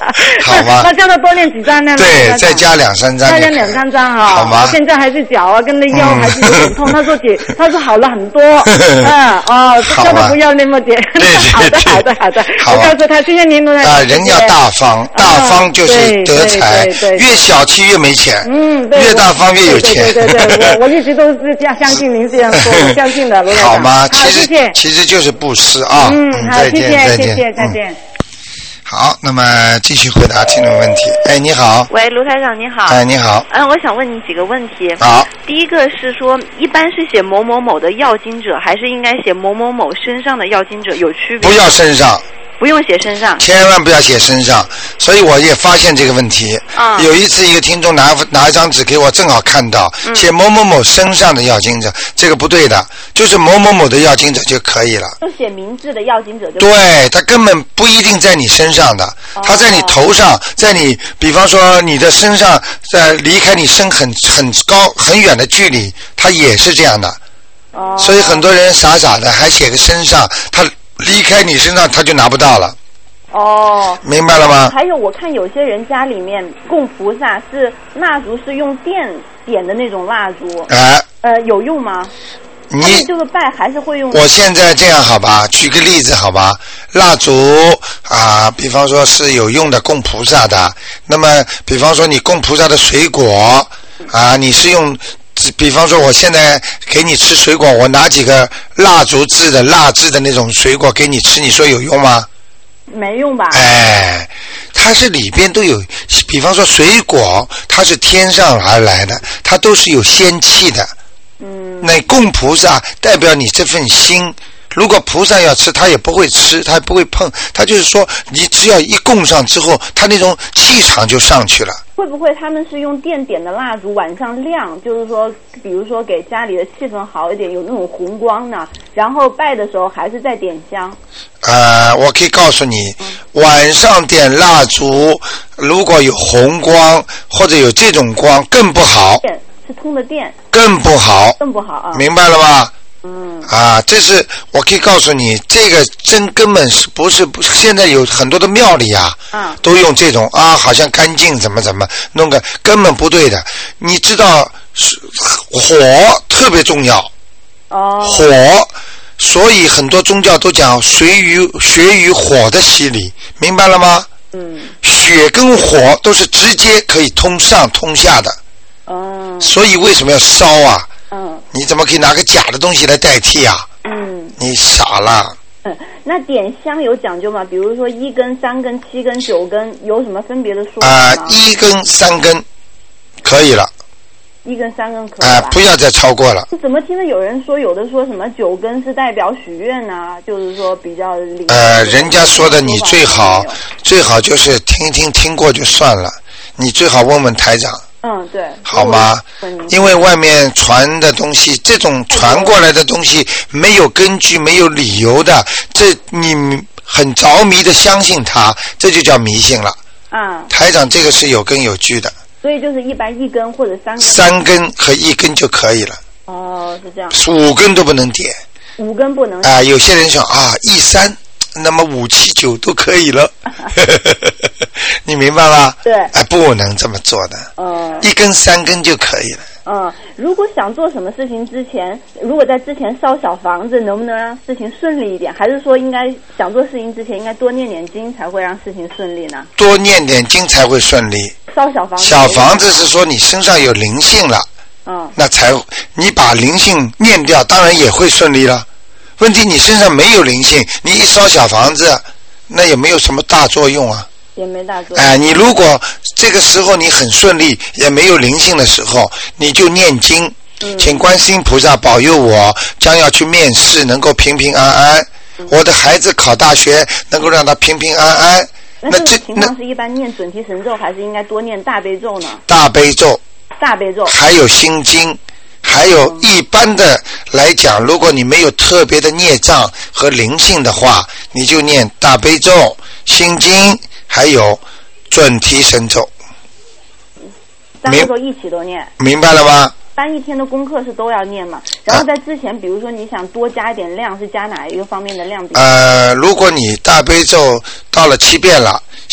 好吗？ 那叫他多念几张呢？ 对，再加两三张， 再加两三张哈。 好吗？ 现在还是脚啊，跟那腰还是有点痛。他说姐，他说好了很多。嗯哦，叫他不要那么点。好的好的好的。我告诉他，谢谢您，卢台长。 啊，人要大方，大方就是得财，越小气越没钱。嗯，越大方越有钱。 对对对，我我一直都是这样相信您这样说，我相信的，卢台长。 好吗？ 其实其实就是布施啊。 嗯，好，谢谢谢谢，再见。 好，那么继续回答听众问题。哎，你好。 喂，卢台长，你好。 哎，你好。 嗯，我想问你几个问题。 好。 第一个是说，一般是写某某某的要经者，还是应该写某某某身上的要经者？有区别？ 不要身上。 不用写身上， 千万不要写身上。所以我也发现这个问题。 啊、 有一次，一个听众拿拿一张纸给我，正好看到、嗯、写某某某身上的要经者，这个不对的，就是某某某的要经者就可以了。 就写名字的要经者就。 对，他根本不一定在你身上的， 哦、 他在你头上，在你，比方说你的身上，在离开你身很很高很远的距离，他也是这样的。 哦。 所以很多人傻傻的还写个身上，他。离开你身上他就拿不到了。 哦， 明白了吗？ 还有我看有些人家里面供菩萨是蜡烛是用电点的那种蜡烛， 哎， 呃，有用吗？ 你就是拜还是会用？ 我现在这样好吧，举个例子好吧，蜡烛啊，比方说是有用的供菩萨的，那么比方说你供菩萨的水果啊，你是用。比方说我现在给你吃水果，我拿几个蜡烛制的蜡制的那种水果给你吃，你说有用吗？ 没用吧。 哎，它是里边都有，比方说水果它是天上而来的，它都是有仙气的。 嗯。 那供菩萨代表你这份心，如果菩萨要吃他也不会吃，他也不会碰，他就是说你只要一供上之后，他那种气场就上去了。 会不会他们是用电点的蜡烛晚上亮，就是说比如说给家里的气氛好一点，有那种红光呢，然后拜的时候还是在点香？ 呃，我可以告诉你、嗯、晚上点蜡烛如果有红光或者有这种光更不好， 电是通的电更不好， 更不好啊， 明白了吗？ 嗯啊，这是我可以告诉你，这个真根本是不是不是？现在有很多的庙里啊， 啊都用这种啊，好像干净怎么怎么弄个，根本不对的。你知道，火特别重要， 哦， 火，所以很多宗教都讲随于学于火的洗礼，明白了吗？ 嗯， 血跟火都是直接可以通上通下的， 哦， 所以为什么要烧啊？ 嗯， 你怎么可以拿个假的东西来代替啊？ 嗯， 你傻了。 嗯，那点香有讲究吗？比如说一根、三根、七根、九根，有什么分别的说法吗？ 啊、呃，一根、三根可以了。 一根、三根可以了。 啊、呃，不要再超过了。 怎么听着有人说，有的说什么九根是代表许愿呐、啊，就是说比较灵。 呃，人家说的你最好最好就是听一听，听过就算了，你最好问问台长。 嗯，对， 好吗？因为外面传的东西，这种传过来的东西没有根据、没有理由的，这你很着迷的相信它，这就叫迷信了。 啊， 台长这个是有根有据的。 所以就是一般一根或者三根。 三根和一根就可以了。 哦，是这样。 五根都不能点。 五根不能。 啊、呃，有些人说啊，一三。那么五七九都可以了，你明白吗？ 对， 哎，不能这么做的。 嗯， 一根三根就可以了。 嗯，如果想做什么事情之前，如果在之前烧小房子，能不能让事情顺利一点？还是说应该想做事情之前应该多念点经才会让事情顺利呢？ 多念点经才会顺利。 烧小房子。 小房子是说你身上有灵性了， 嗯， 那才你把灵性念掉，当然也会顺利了。问题你身上没有灵性，你一烧小房子，那也没有什么大作用啊。 也没大作用。 哎，你如果这个时候你很顺利，也没有灵性的时候，你就念经， 嗯、 请观世音菩萨保佑我将要去面试能够平平安安， 嗯、 我的孩子考大学能够让他平平安安。 那这个情况是一般念准提神咒，还是应该多念大悲咒呢？ 大悲咒。 大悲咒。 还有心经。还有一般的来讲，如果你没有特别的孽障和灵性的话，你就念大悲咒、心经，还有准提神咒。 三个都一起都念。 明白了吗？ 单一天的功课是都要念嘛？然后在之前，比如说你想多加一点量，是加哪一个方面的量比？ 呃，如果你大悲咒到了七遍了，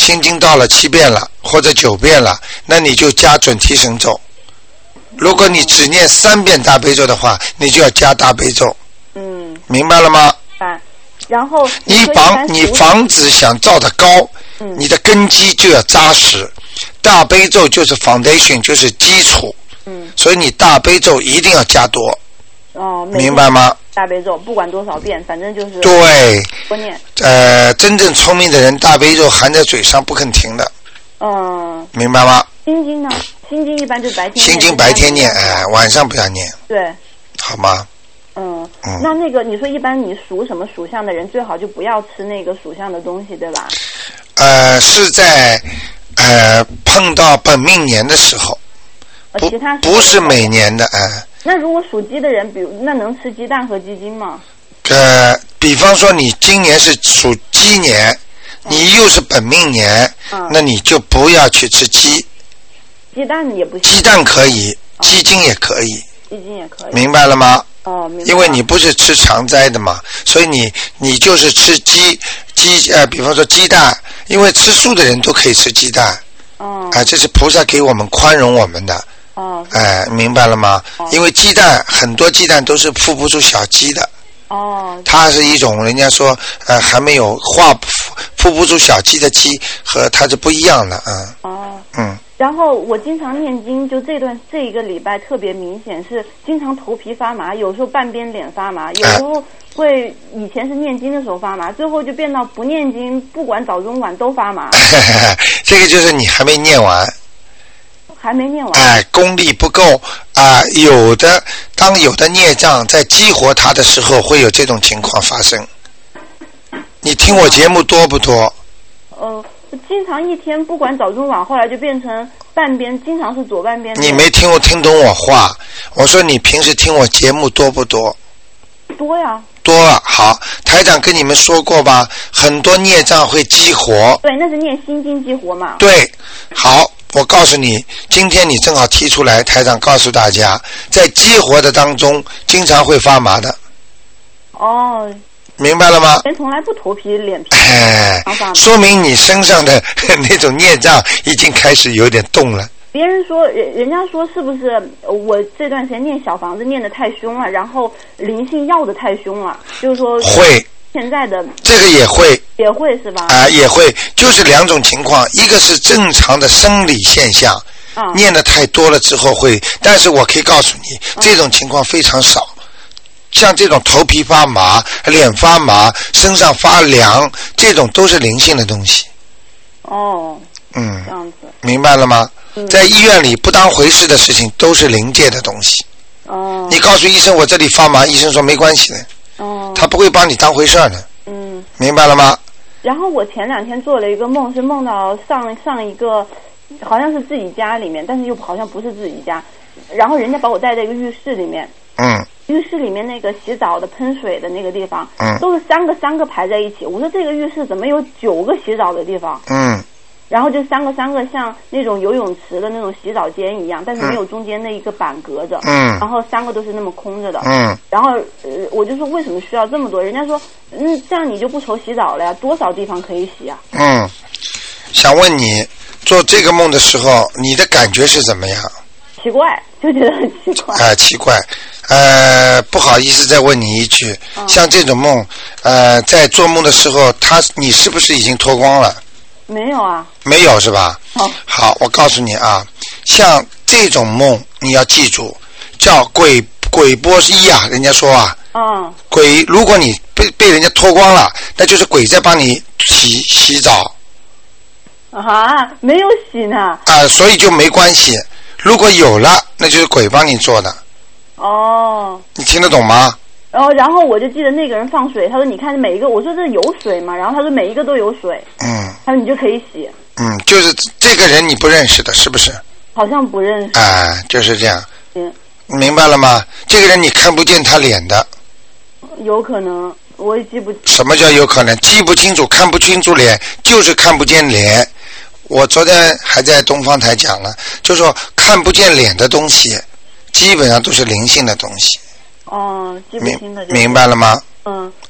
心经到了七遍了或者九遍了，那你就加准提神咒。如果你只念三遍大悲咒的话，你就要加大悲咒。 嗯， 明白了吗？ 啊，然后你房你房子想造得高， 嗯， 你的根基就要扎实。大悲咒就是 foundation， 就是基础。 嗯， 所以你大悲咒一定要加多。 哦， 明白吗？ 大悲咒不管多少遍，反正就是对， 多念。 呃，真正聪明的人，大悲咒含在嘴上不肯停的。 嗯， 明白吗？ 心经呢？心经一般就白天念。 心经白天念，哎、呃，晚上不要念。 对。 好吗？ 嗯。 嗯。 那那个，你说一般你属什么属相的人，最好就不要吃那个属相的东西，对吧？ 呃，是在呃碰到本命年的时候。 呃，其他不是每年的，哎、呃。 那如果属鸡的人，比如那能吃鸡蛋和鸡精吗？ 呃，比方说你今年是属鸡年，嗯、你又是本命年，嗯、那你就不要去吃鸡。 鸡蛋也不行。 鸡蛋可以，鸡精也可以。 鸡精也可以。 明白了吗？ 哦，明白了。 因为你不是吃常斋的嘛，所以你你就是吃鸡鸡呃，比方说鸡蛋，因为吃素的人都可以吃鸡蛋。 哦。 啊、呃，这是菩萨给我们宽容我们的。 哦， 哎、呃，明白了吗？ 哦、 因为鸡蛋很多鸡蛋都是孵不出小鸡的。 哦。 它是一种人家说呃还没有化孵不出小鸡的鸡，和它是不一样的啊。 嗯、哦。 嗯。 然后我经常念经，就这段这一个礼拜特别明显，是经常头皮发麻，有时候半边脸发麻，有时候会、呃、以前是念经的时候发麻，最后就变到不念经，不管早中晚都发麻。 这个就是你还没念完。 还没念完。 哎，功力不够啊、呃！有的当有的孽障在激活它的时候，会有这种情况发生。你听我节目多不多？ 呃，经常一天不管早中晚，后来就变成半边，经常是左半边。 你没听我听懂我话？我说你平时听我节目多不多？ 多呀。 多了，好，台长跟你们说过吧，很多孽障会激活。 对，那是念心经激活嘛。 对，好。我告诉你，今天你正好提出来，台长告诉大家，在激活的当中，经常会发麻的。 哦。 明白了吗？ 人从来不头皮脸皮。 哎，说明你身上的那种孽障已经开始有点动了。 别人说，人人家说是不是我这段时间念小房子念得太凶了，然后灵性要得太凶了，就是说会。 现在的这个也会也会是吧？ 啊、呃，也会，就是两种情况，一个是正常的生理现象， 啊、 念的太多了之后会，但是我可以告诉你，啊、这种情况非常少。像这种头皮发麻、脸发麻、身上发凉，这种都是灵性的东西。 哦， 嗯， 这样子， 明白了吗？ 嗯、 在医院里不当回事的事情，都是灵界的东西。 哦， 你告诉医生我这里发麻，医生说没关系的。 哦， 他不会帮你当回事儿的。 嗯， 明白了吗？ 然后我前两天做了一个梦，是梦到上上一个好像是自己家里面，但是又好像不是自己家，然后人家把我带在一个浴室里面。 嗯。 浴室里面那个洗澡的喷水的那个地方， 嗯， 都是三个三个排在一起。我说这个浴室怎么有九个洗澡的地方？ 嗯。 然后就三个三个像那种游泳池的那种洗澡间一样，但是没有中间那一个板隔着。 嗯。 然后三个都是那么空着的。 嗯。 然后呃，我就说为什么需要这么多？人家说，嗯，这样你就不愁洗澡了呀，多少地方可以洗啊？ 嗯，想问你做这个梦的时候，你的感觉是怎么样？ 奇怪，就觉得很奇怪。 啊、呃，奇怪。呃，不好意思，再问你一句，嗯、像这种梦，呃，在做梦的时候，他你是不是已经脱光了？ 没有啊。 没有是吧？ 哦。 好，我告诉你啊，像这种梦你要记住，叫鬼鬼波一啊，人家说啊。 嗯。 鬼，如果你被被人家脱光了，那就是鬼在帮你洗洗澡。 啊，没有洗呢。啊、 呃，所以就没关系。如果有了，那就是鬼帮你做的。 哦。 你听得懂吗？ 然后，然后我就记得那个人放水，他说：“你看每一个，我说这有水嘛？”然后他说：“每一个都有水。” 嗯。 他说：“你就可以洗。” 嗯，就是这个人你不认识的，是不是？ 好像不认识。 啊、呃，就是这样。 嗯。 明白了吗？这个人你看不见他脸的。 有可能，我也记不。 什么叫有可能？记不清楚，看不清楚脸，就是看不见脸。我昨天还在东方台讲了，就说看不见脸的东西，基本上都是灵性的东西。 哦，记不清的、就是。 明白了吗？ 嗯。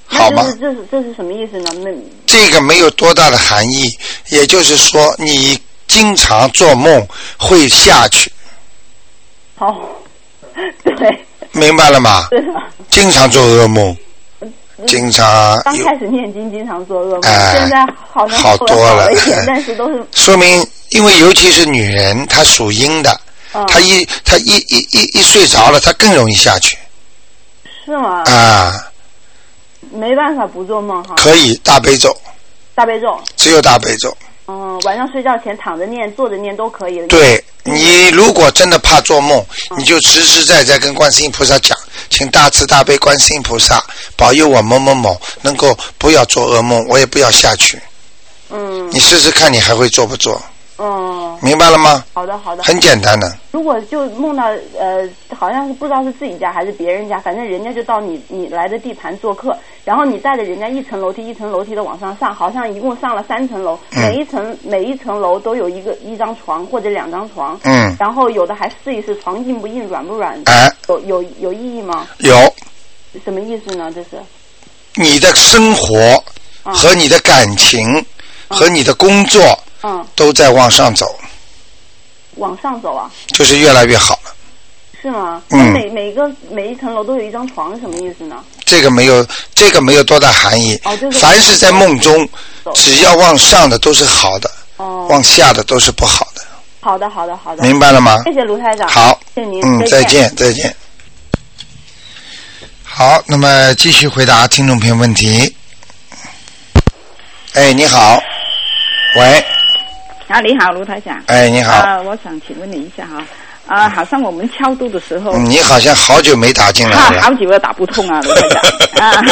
好吗？ 这是这是这是什么意思呢？那这个没有多大的含义，也就是说你经常做梦会下去。 哦，对。 明白了吗？ 是的。 经常做噩梦。经常刚开始念经，经常做噩梦， 哎、 现在好像好多了， 一点，但是都是说明，因为尤其是女人，她属阴的， 嗯、 她一她一一一一睡着了，她更容易下去。 是吗？ 啊， 没办法不做梦哈。 可以大悲咒。 大悲咒。 只有大悲咒。 嗯，晚上睡觉前躺着念、坐着念都可以的。 对，你如果真的怕做梦，嗯、你就实实在在跟观世音菩萨讲，请大慈大悲观世音菩萨保佑我某某某能够不要做噩梦，我也不要下去。 嗯。 你试试看，你还会做不做？ 嗯。 明白了吗？ 好的，好的。 很简单的。 如果就梦到呃，好像是不知道是自己家还是别人家，反正人家就到你你来的地盘做客，然后你带着人家一层楼梯一层楼梯的往上上，好像一共上了三层楼， 嗯、 每一层每一层楼都有一个一张床或者两张床， 嗯， 然后有的还试一试床硬不硬软不软， 哎， 有有有意义吗？ 有。 什么意思呢？这是你的生活和你的感情、嗯、和你的工作， 嗯， 都在往上走。 往上走啊？ 就是越来越好了。 是吗？ 嗯。 每每个每一层楼都有一张床，是什么意思呢？ 这个没有，这个没有多大含义。 哦，就是。 凡是在梦中，只要往上的都是好的， 哦， 往下的都是不好的。 好的，好的，好的。 明白了吗？ 谢谢卢台长。 好， 谢谢您。 嗯，再见，再见。好，那么继续回答听众朋友问题。哎，你好，喂。 啊，你好，卢台长。 哎，你好。 啊，我想请问你一下哈，啊，好像我们超度的时候。 嗯、你好像好久没打进来了。 啊，好久都打不通啊，卢台长。啊。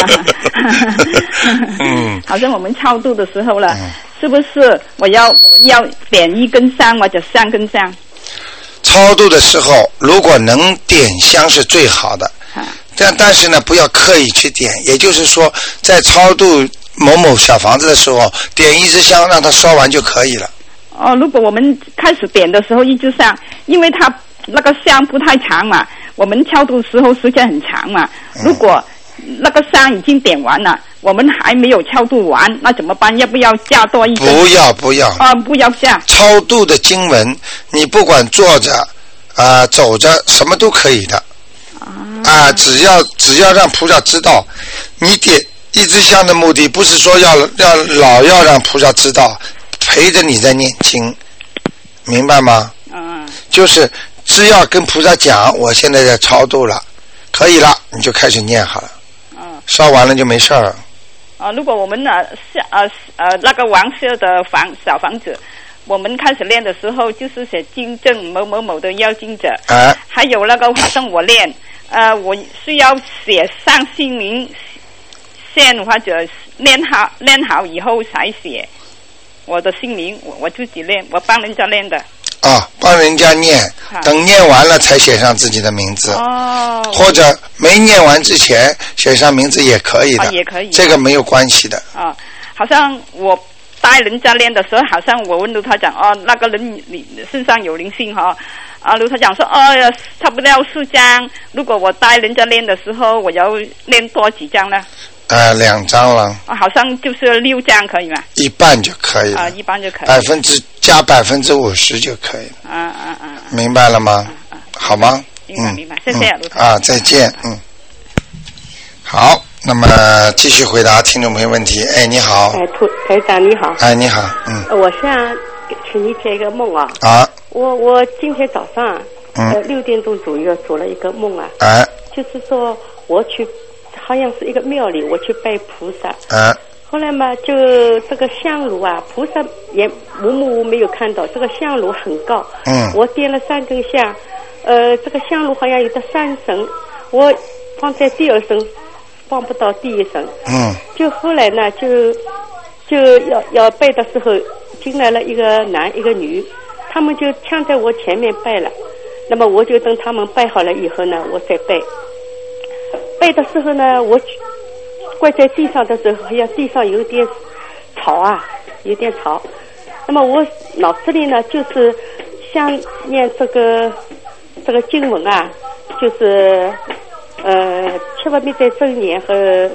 嗯。 好像我们超度的时候了，嗯、是不是我要我要点一根香或者三根香？ 超度的时候，如果能点香是最好的。啊。但但是呢，不要刻意去点，也就是说，在超度某某小房子的时候，点一支香，让它烧完就可以了。 哦，如果我们开始点的时候一支香，因为它那个香不太长嘛，我们超度的时候时间很长嘛。如果那个香已经点完了，我们还没有超度完，那怎么办？要不要加多一根？ 不要不要啊，不要加。 超度的经文，你不管坐着啊、呃、走着，什么都可以的。啊, 啊，只要只要让菩萨知道，你点一支香的目的不是说要要老要让菩萨知道，陪着你在念经，明白吗？ 嗯。 就是只要跟菩萨讲，我现在在超度了，可以了，你就开始念好了。嗯。烧完了就没事儿。 啊，如果我们呢下呃呃那个王舍的房小房子。我们开始练的时候，就是写金正某某某的要经者， 啊， 还有那个好像我练，呃，我需要写上姓名线或者练好练好以后才写我的姓名，我我自己练，我帮人家练的。 啊，帮人家念，等念完了才写上自己的名字。 哦。 或者没念完之前写上名字也可以的， 啊、也可以。 这个没有关系的。 啊，好像我。带人家练的时候，好像我问卢台长哦，那个人你身上有灵性哈、哦，啊，卢台长说哦，差不多四张。如果我带人家练的时候，我要练多几张呢？ 呃，两张了。 啊，好像就是六张可以吗？ 一半就可以了。 啊，一半就可以。 百分之加百分之五十就可以了。 啊啊啊！ 明白了吗？ 啊啊、 好吗？ 明白明白，谢谢卢台长。 啊，再见，嗯。好。那么继续回答听众朋友问题。哎，你好。 哎，涂台长你好。 哎，你好，嗯。 我想请你解一个梦啊。 啊。 我我今天早上， 嗯， 呃六点钟左右做了一个梦啊。 哎。 就是说我去，好像是一个庙里，我去拜菩萨。 哎。 后来嘛，就这个香炉啊，菩萨也模模糊没有看到，这个香炉很高。 嗯。 我点了三根香，呃，这个香炉好像有的三层，我放在第二层。放不到第一层， 嗯， 就后来呢，就就要要拜的时候，进来了一个男一个女，他们就抢在我前面拜了，那么我就等他们拜好了以后呢，我再拜。拜的时候呢，我跪在地上的时候，好像地上有点草啊，有点草。那么我脑子里呢，就是想念这个这个经文啊，就是。呃，七万遍在真言和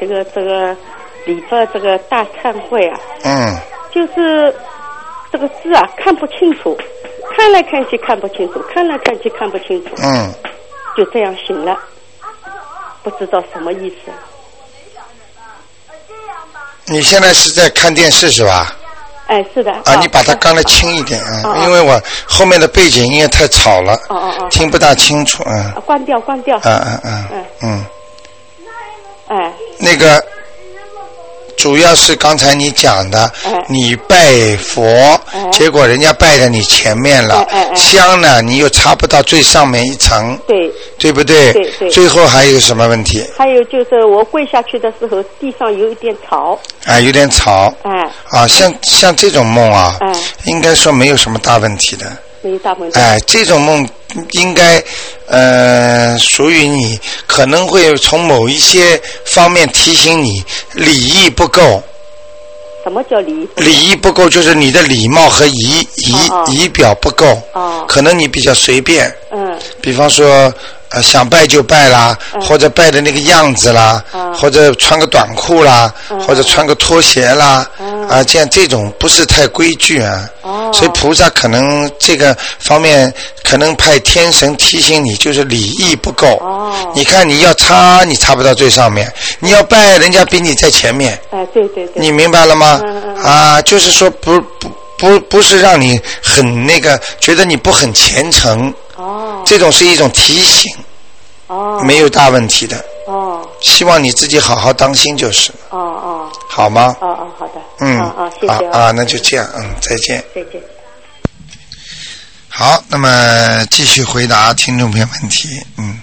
这个这个礼拜这个大忏悔啊， 嗯， 就是这个字啊看不清楚，看来看去看不清楚，看来看去看不清楚， 嗯， 就这样醒了，不知道什么意思。 你现在是在看电视是吧？ 哎，是的。 啊，你把它刚才轻一点啊、嗯，因为我后面的背景音乐太吵了， 哦哦哦， 听不大清楚啊、嗯。 关掉，关掉。 嗯嗯嗯嗯嗯。 哎。 那个。主要是刚才你讲的， 哎、 你拜佛、哎，结果人家拜在你前面了， 哎哎、 香呢你又插不到最上面一层， 对， 对不对？ 对对。 最后还有什么问题？ 还有就是我跪下去的时候，地上有一点草。 啊，有点草。 哎。 啊，像像这种梦啊， 哎， 应该说没有什么大问题的。 没有大问题。 哎，这种梦应该呃属于你，可能会从某一些方面提醒你礼仪不够。 什么叫礼仪？ 礼仪不够就是你的礼貌和仪仪、哦、仪表不够。 哦。 可能你比较随便。 嗯。 比方说呃想拜就拜啦、嗯，或者拜的那个样子啦，嗯、或者穿个短裤啦、嗯，或者穿个拖鞋啦，嗯、啊，这样这种不是太规矩啊。哦。所以菩萨可能这个方面可能派天神提醒你，就是礼仪不够。哦。你看你要插，你插不到最上面；你要拜，人家比你在前面。 哎，对对对。 你明白了吗？ 嗯嗯。 啊，就是说不不不不是让你很那个，觉得你不很虔诚。 哦。 这种是一种提醒。 哦。 没有大问题的。 哦。 希望你自己好好当心就是了。 哦哦。 好吗？ 哦哦，好的。 嗯。 啊啊，谢谢啊。啊，那就这样，嗯，再见。 再见。 好，那么继续回答听众朋友问题。嗯。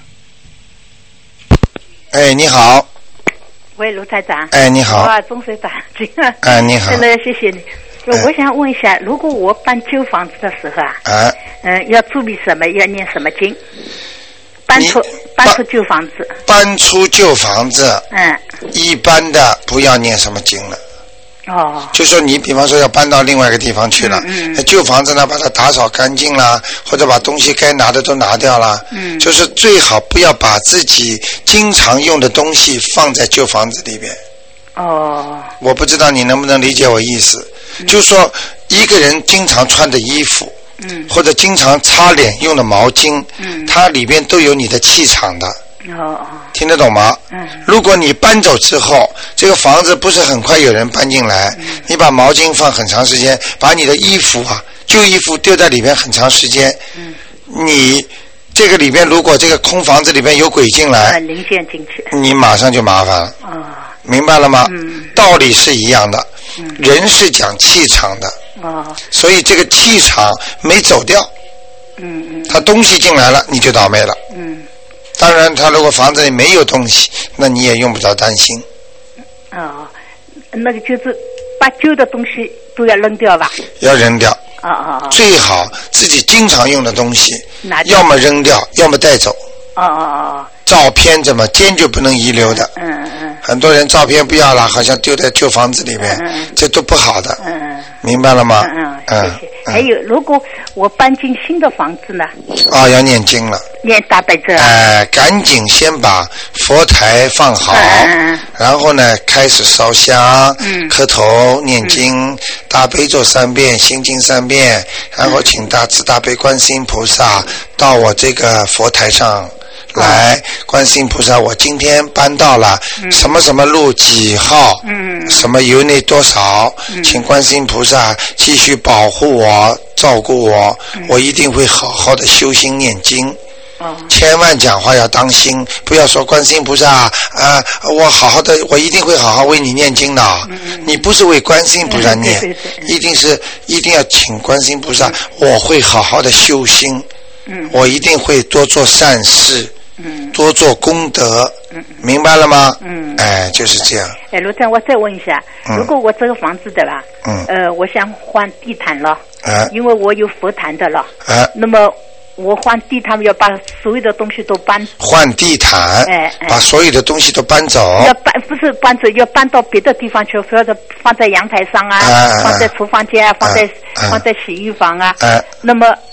哎，你好。 喂，卢台长。 哎，你好。 哇，终于打进了。 哎，你好。 真的谢谢你。哎、我想问一下，如果我搬旧房子的时候啊， 哎， 嗯、呃，要注意什么？要念什么经？搬出搬出旧房子。 搬出旧房子。 嗯。 一般的不要念什么经了。 哦。 就说你比方说要搬到另外一个地方去了，嗯，那旧房子呢把它打扫干净啦，或者把东西该拿的都拿掉了， 嗯， 就是最好不要把自己经常用的东西放在旧房子里边。 哦。 我不知道你能不能理解我意思，嗯、就是说一个人经常穿的衣服， 嗯， 或者经常擦脸用的毛巾， 嗯， 它里边都有你的气场的。 哦， 听得懂吗？ 嗯。 如果你搬走之后，这个房子不是很快有人搬进来， 嗯、 你把毛巾放很长时间，把你的衣服啊旧衣服丢在里边很长时间， 嗯， 你这个里边如果这个空房子里边有鬼进来， 啊，零件进去， 你马上就麻烦了。 哦。 明白了吗？ 嗯。 道理是一样的。 嗯。 人是讲气场的。 哦。 所以这个气场没走掉。 嗯嗯。 他东西进来了，你就倒霉了。 嗯。 当然，他如果房子里没有东西，那你也用不着担心。 哦，那个就是把旧的东西都要扔掉吧？ 要扔掉。 哦哦哦。 最好自己经常用的东西， 拿掉， 要么扔掉，要么带走。 哦哦哦。 照片怎么坚决不能遗留的？ 嗯嗯嗯。 很多人照片不要了，好像丢在旧房子里面， 嗯嗯这都不好的。 嗯嗯。 明白了吗？ 嗯嗯。嗯谢谢。还有，如果我搬进新的房子呢？ 啊，要念经了。 念大悲咒。 哎、呃，赶紧先把佛台放好， 嗯、 然后呢，开始烧香、 嗯、 磕头、念经、嗯，大悲咒三遍，心经三遍，然后请大慈大悲观世音菩萨到我这个佛台上。来，嗯、观世音菩萨，我今天搬到了什么什么路几号， 嗯， 什么由内多少，嗯，请观世音菩萨继续保护我、照顾我，嗯，我一定会好好的修心念经。 哦， 千万讲话要当心，不要说观世音菩萨啊、呃，我好好的，我一定会好好为你念经的。 嗯、 你不是为观世音菩萨念， 嗯、对对对一定是一定要请观世音菩萨，嗯，我会好好的修心， 嗯， 我一定会多做善事。 嗯， 多做功德， 嗯， 明白了吗？ 嗯， 哎，就是这样。 哎，卢站，我再问一下， 嗯、 如果我这个房子的啦， 嗯， 呃，我想换地毯了， 啊， 因为我有佛坛的了， 啊， 那么我换地毯要把所有的东西都搬， 换地毯， 哎，哎把所有的东西都搬走， 要搬不是搬走，要搬到别的地方去，或者放在阳台上啊， 啊放在厨房间啊，放在、 啊、 放在洗衣房啊， 啊， 那么。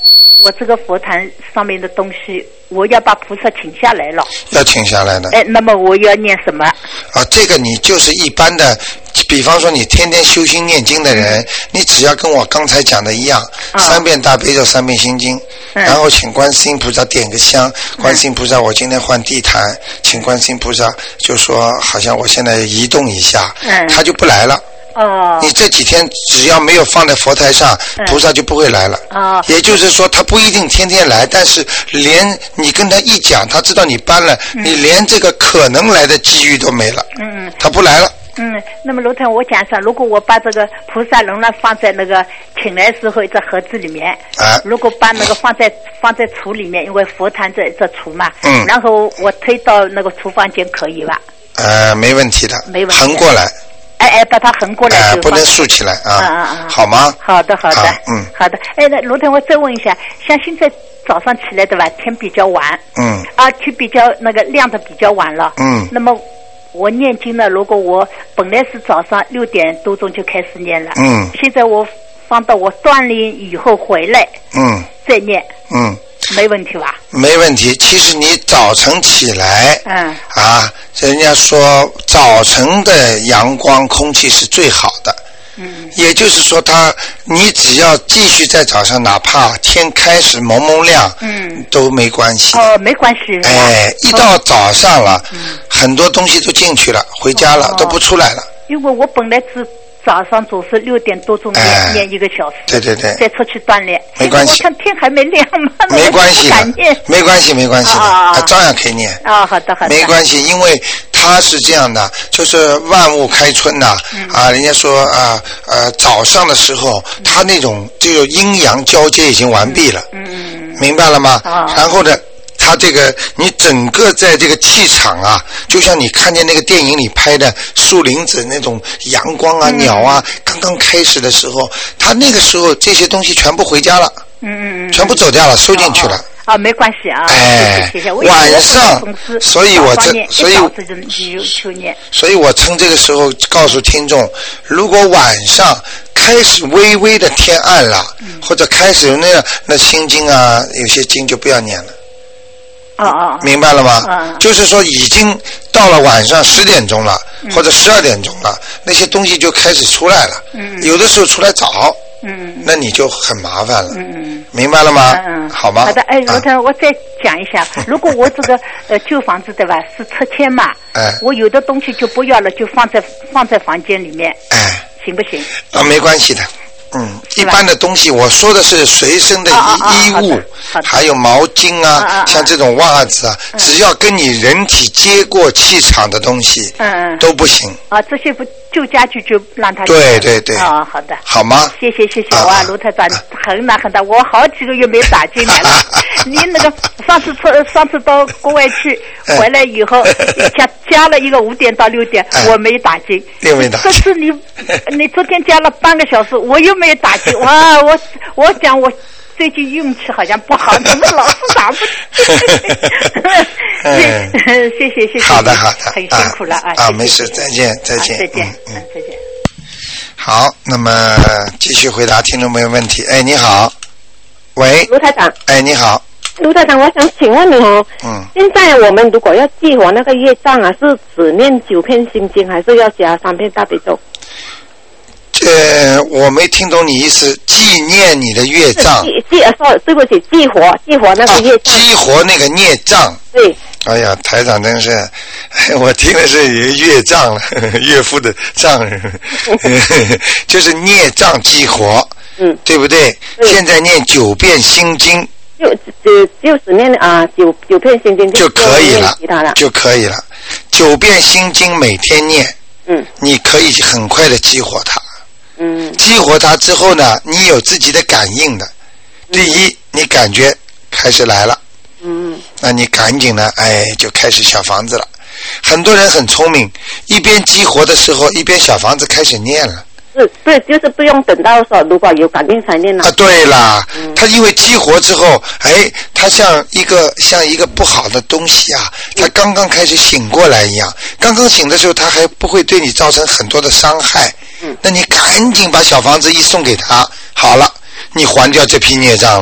我这个佛坛上面的东西，我要把菩萨请下来了。 要请下来的。 哎，那么我要念什么？ 啊，这个你就是一般的，比方说你天天修心念经的人，你只要跟我刚才讲的一样，哦、三遍大悲咒，三遍心经，嗯、然后请观世音菩萨点个香，观世音菩萨，我今天换地毯，请观世音菩萨就说好像我现在移动一下，嗯、他就不来了。 哦， 你这几天只要没有放在佛台上，嗯、菩萨就不会来了。 哦， 也就是说，他不一定天天来，但是连你跟他一讲，他知道你搬了，嗯、你连这个可能来的机遇都没了。 嗯， 他不来了。 嗯，那么罗腾，我讲一下，如果我把这个菩萨仍然放在那个请来时候这盒子里面， 啊， 如果把那个放在放在橱里面，因为佛坛这这橱嘛， 嗯， 然后我推到那个厨房间可以吧？ 呃，没问题的， 没问题， 横过来。 哎哎，把它横过来就、 呃、不能竖起来啊！ 啊啊啊！ 好吗？ 好的，好的， 啊、嗯， 好的。哎，那罗腾，我再问一下，像现在早上起来对吧？天比较晚， 嗯， 啊，天比较那个亮的比较晚了， 嗯， 那么我念经呢，如果我本来是早上六点多钟就开始念了， 嗯， 现在我放到我锻炼以后回来， 嗯， 再念， 嗯。 没问题吧？ 没问题。其实你早晨起来， 嗯， 啊，人家说早晨的阳光空气是最好的， 嗯， 也就是说它，你只要继续在早上，哪怕天开始蒙蒙亮， 嗯， 都没关系。 哦，没关系。 哎，一到早上了， 嗯， 很多东西都进去了，回家了， 哦， 都不出来了。 因为我本来是早上总是六点多钟念，哎，念一个小时， 对对对， 再出去锻炼。 没关系， 我看天还没亮嘛， 没关系的，没关系，没关系的， 啊啊，照样可以念。 啊，好的好的。 没关系，因为它是这样的，就是万物开春呐， 嗯， 啊，人家说啊呃早上的时候，嗯，它那种这个阴阳交接已经完毕了， 嗯嗯， 明白了吗？ 啊， 然后呢，它这个你整个在这个气场啊，就像你看见那个电影里拍的树林子那种阳光啊，嗯，鸟啊，刚刚开始的时候，它那个时候这些东西全部回家了， 嗯嗯嗯， 全部走掉了，收进去了。 哦哦啊，没关系啊。 哎， 谢谢谢谢晚上，所以我这，所以，所以我趁这个时候告诉听众，如果晚上开始微微的天暗了，嗯，或者开始有那个那心经啊，有些经就不要念了。 哦哦， 明白了吗？ 嗯， 就是说已经到了晚上十点钟了，嗯，或者十二点钟了，那些东西就开始出来了。 嗯， 有的时候出来早。 嗯， 那你就很麻烦了。 嗯， 明白了吗？ 嗯， 好吗？ 好的，哎，罗腾，我再讲一下，如果我这个呃旧房子对吧，是拆迁嘛， 哎， 我有的东西就不要了，就放在放在房间里面， 哎， 行不行？ 啊，没关系的。嗯，一般的东西，我说的是随身的衣衣物，还有毛巾啊，像这种袜子啊，只要跟你人体接过气场的东西， 嗯， 都不行。 啊，这些不旧家具就让他对对对。 啊，好的。 好吗？ 谢谢谢谢，哇，卢台长很难很难，我好几个月没打进来了。你那个上次出上次到国外去回来以后，加加了一个五点到六点，我没打进。 又没打进。 这次你你昨天加了半个小时，我又没打进。哇，我我讲我最近运气好像不好，怎么老是打不进？ 嗯， 谢谢谢谢。 好的好的， 很辛苦了啊！ 啊，没事，再见再见再见嗯再见。 好，那么继续回答听众朋友问题。哎，你好，喂， 卢台长。 哎，你好， 卢台长，我想请问你哦， 嗯， 现在我们如果要激活那个业障啊，是只念九片心经，还是要加三片大悲咒？ 呃，我没听懂你意思，纪念你的业障。 激激说对不起，激活激活那个业障。 啊、激活那个孽障。 对。 哎呀，台长真是，我听的是业障了，岳父的障，就是孽障激活， 嗯， 对不对？对，现在念九遍心经， 就就就只念啊九九遍心经就可以了， 其他的就可以了。九遍心经每天念， 嗯， 你可以很快的激活它。 嗯， 激活它之后呢，你有自己的感应的。第一，嗯，你感觉开始来了， 嗯， 那你赶紧呢，哎，就开始小房子了。很多人很聪明，一边激活的时候，一边小房子开始念了。 是，对，就是不用等到说如果有感应才念了。 啊，对啦， 嗯， 它因为激活之后，哎，它像一个像一个不好的东西啊，它刚刚开始醒过来一样。刚刚醒的时候，它还不会对你造成很多的伤害。 嗯， 那你赶紧把小房子一送给他，好了，你还掉这批孽障了。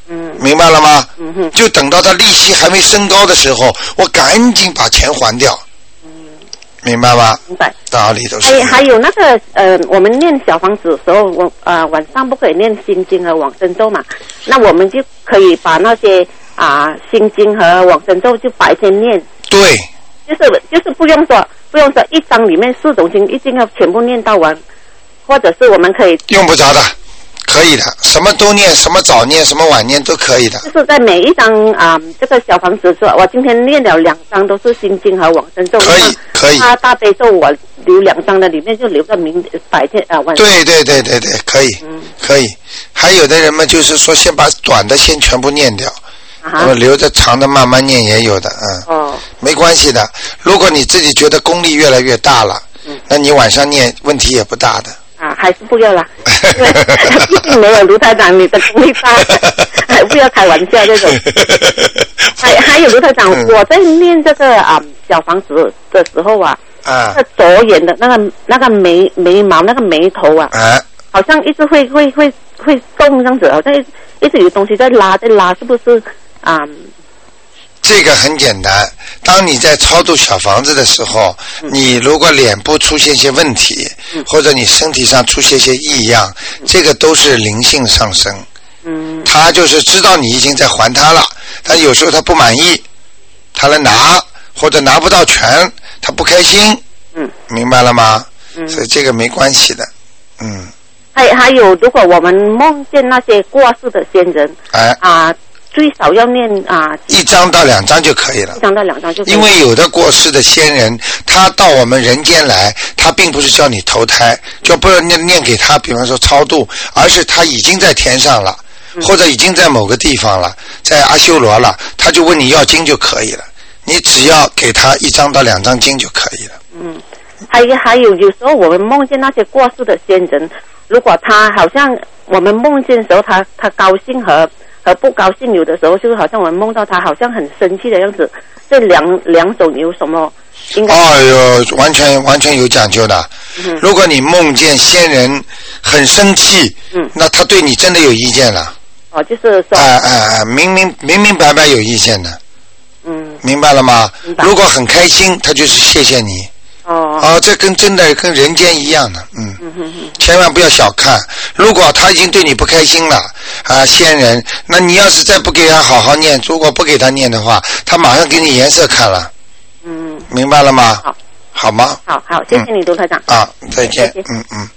嗯， 明白了吗？ 嗯哼， 就等到他利息还没升高的时候，我赶紧把钱还掉。 嗯， 明白吗？ 明白。 道理都是。 还还有那个呃，我们念小房子的时候，我呃晚上不可以念心经和往生咒嘛？那我们就可以把那些啊、呃、心经和往生咒就白天念。 对。 就是就是不用说不用说一章里面四种经一定要全部念到完，或者是我们可以用不着的，可以的，什么都念，什么早念，什么晚念都可以的。 就是在每一张啊、呃、这个小房子说，我今天念了两张都是心经和往生咒， 可以可以。 他大悲咒我留两张的里面就留个明白天啊晚上。 对对对对对，可以、嗯、可以。还有的人们就是说先把短的先全部念掉。那么留着长的慢慢念也有的，嗯，哦，没关系的。如果你自己觉得功力越来越大了，嗯，那你晚上念问题也不大的。 啊，还是不要啦，因为毕竟没有卢台长你的功力大，不要开玩笑这种。还还有卢台长、嗯，我在念这个啊、嗯、小房子的时候啊，啊，那左眼的那个那个眉眉毛那个眉头啊，啊，好像一直会会会会动这样子，好像一直一直有东西在拉在拉，是不是？啊、嗯， 这个很简单。当你在超度小房子的时候，嗯、你如果脸部出现些问题、嗯，或者你身体上出现些异样、嗯，这个都是灵性上升。嗯，他就是知道你已经在还他了，但有时候他不满意，他来拿或者拿不到全，他不开心。嗯，明白了吗？嗯，所以这个没关系的。嗯。 还还有，如果我们梦见那些过世的先人，哎啊。最少要念啊、呃， 一张到两张就可以了。 一张到两张就可以了。 因为有的过世的先人，他到我们人间来，他并不是叫你投胎，就不是念念给他，比方说超度，而是他已经在天上了，嗯、或者已经在某个地方了，在阿修罗了，他就问你要经就可以了。你只要给他一张到两张经就可以了。 嗯，还还有有时候我们梦见那些过世的先人，如果他好像我们梦见的时候，他他高兴和。而不高兴，有的时候就是好像我们梦到他好像很生气的样子，这两两种有什么应该？ 哦哟，完全完全有讲究的。嗯、如果你梦见先人很生气，嗯，那他对你真的有意见了。 哦，就是说， 哎哎哎，明明明明白白有意见的。嗯，明白了吗？明白。如果很开心，他就是谢谢你。哦，哦，这跟真的跟人间一样的，嗯，嗯哼哼，千万不要小看。如果他已经对你不开心了啊，先人，那你要是再不给他好好念，如果不给他念的话，他马上给你颜色看了。嗯，明白了吗？ 好， 好吗？ 好好，谢谢你，卢台长。 啊，再见。嗯嗯。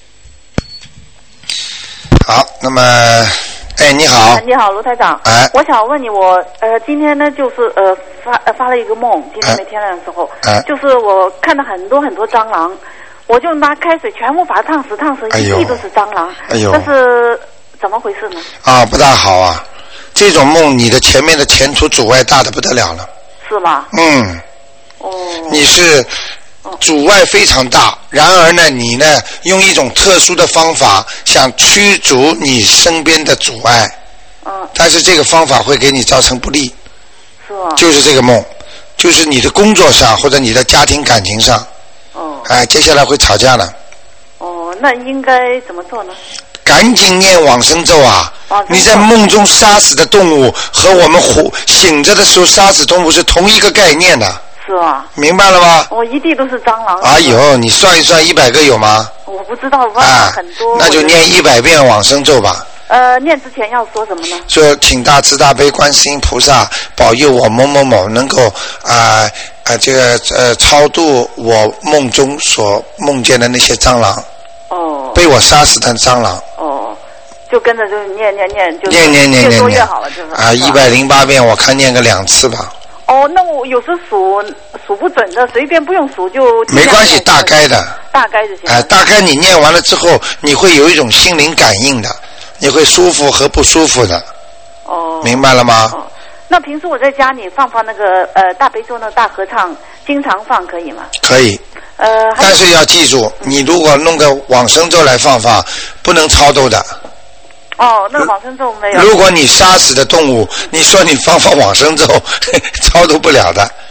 好，那么。哎，你好， 你好，卢台长。哎，我想问你，我呃，今天呢，就是呃发呃发了一个梦，今天没天亮的时候，哎，就是我看到很多很多蟑螂，我就拿开水全部把它烫死，烫死一地都是蟑螂。哎呦，这是怎么回事呢？ 啊，不大好啊，这种梦，你的前面的前途阻碍大的不得了了。 是吗？ 嗯。哦。你是。阻碍非常大，然而呢，你呢用一种特殊的方法想驱逐你身边的阻碍，嗯，但是这个方法会给你造成不利， 是吧？ 就是这个梦，就是你的工作上或者你的家庭感情上，哦，哎，接下来会吵架了。 哦，那应该怎么做呢？ 赶紧念往生咒啊！你在梦中杀死的动物和我们活醒着的时候杀死动物是同一个概念的。 是吧？ 明白了吗？ 我一地都是蟑螂。 哎呦，你算一算，一百个有吗？ 我不知道，忘了很多。 那就念一百遍往生咒吧。 呃，念之前要说什么呢？ 说请大慈大悲观世音菩萨保佑我某某某能够啊啊、呃、这个呃超度我梦中所梦见的那些蟑螂。哦。被我杀死的蟑螂。 哦。就跟着就念念念，就念念念念越多越好了，就是啊，一百零八遍，我看念个两次吧。 哦，那我有时数数不准的，随便不用数就。 没关系，大概的。 大概就行。 哎，大概你念完了之后，你会有一种心灵感应的，你会舒服和不舒服的。哦。明白了吗？哦。 那平时我在家里放放那个呃大悲咒那大合唱，经常放可以吗？ 可以。呃。但是要记住，你如果弄个往生咒来放放，不能超度的。 哦，那个往生咒没有。 如果你杀死的动物，你说你放放往生咒，超度不了的。嗯。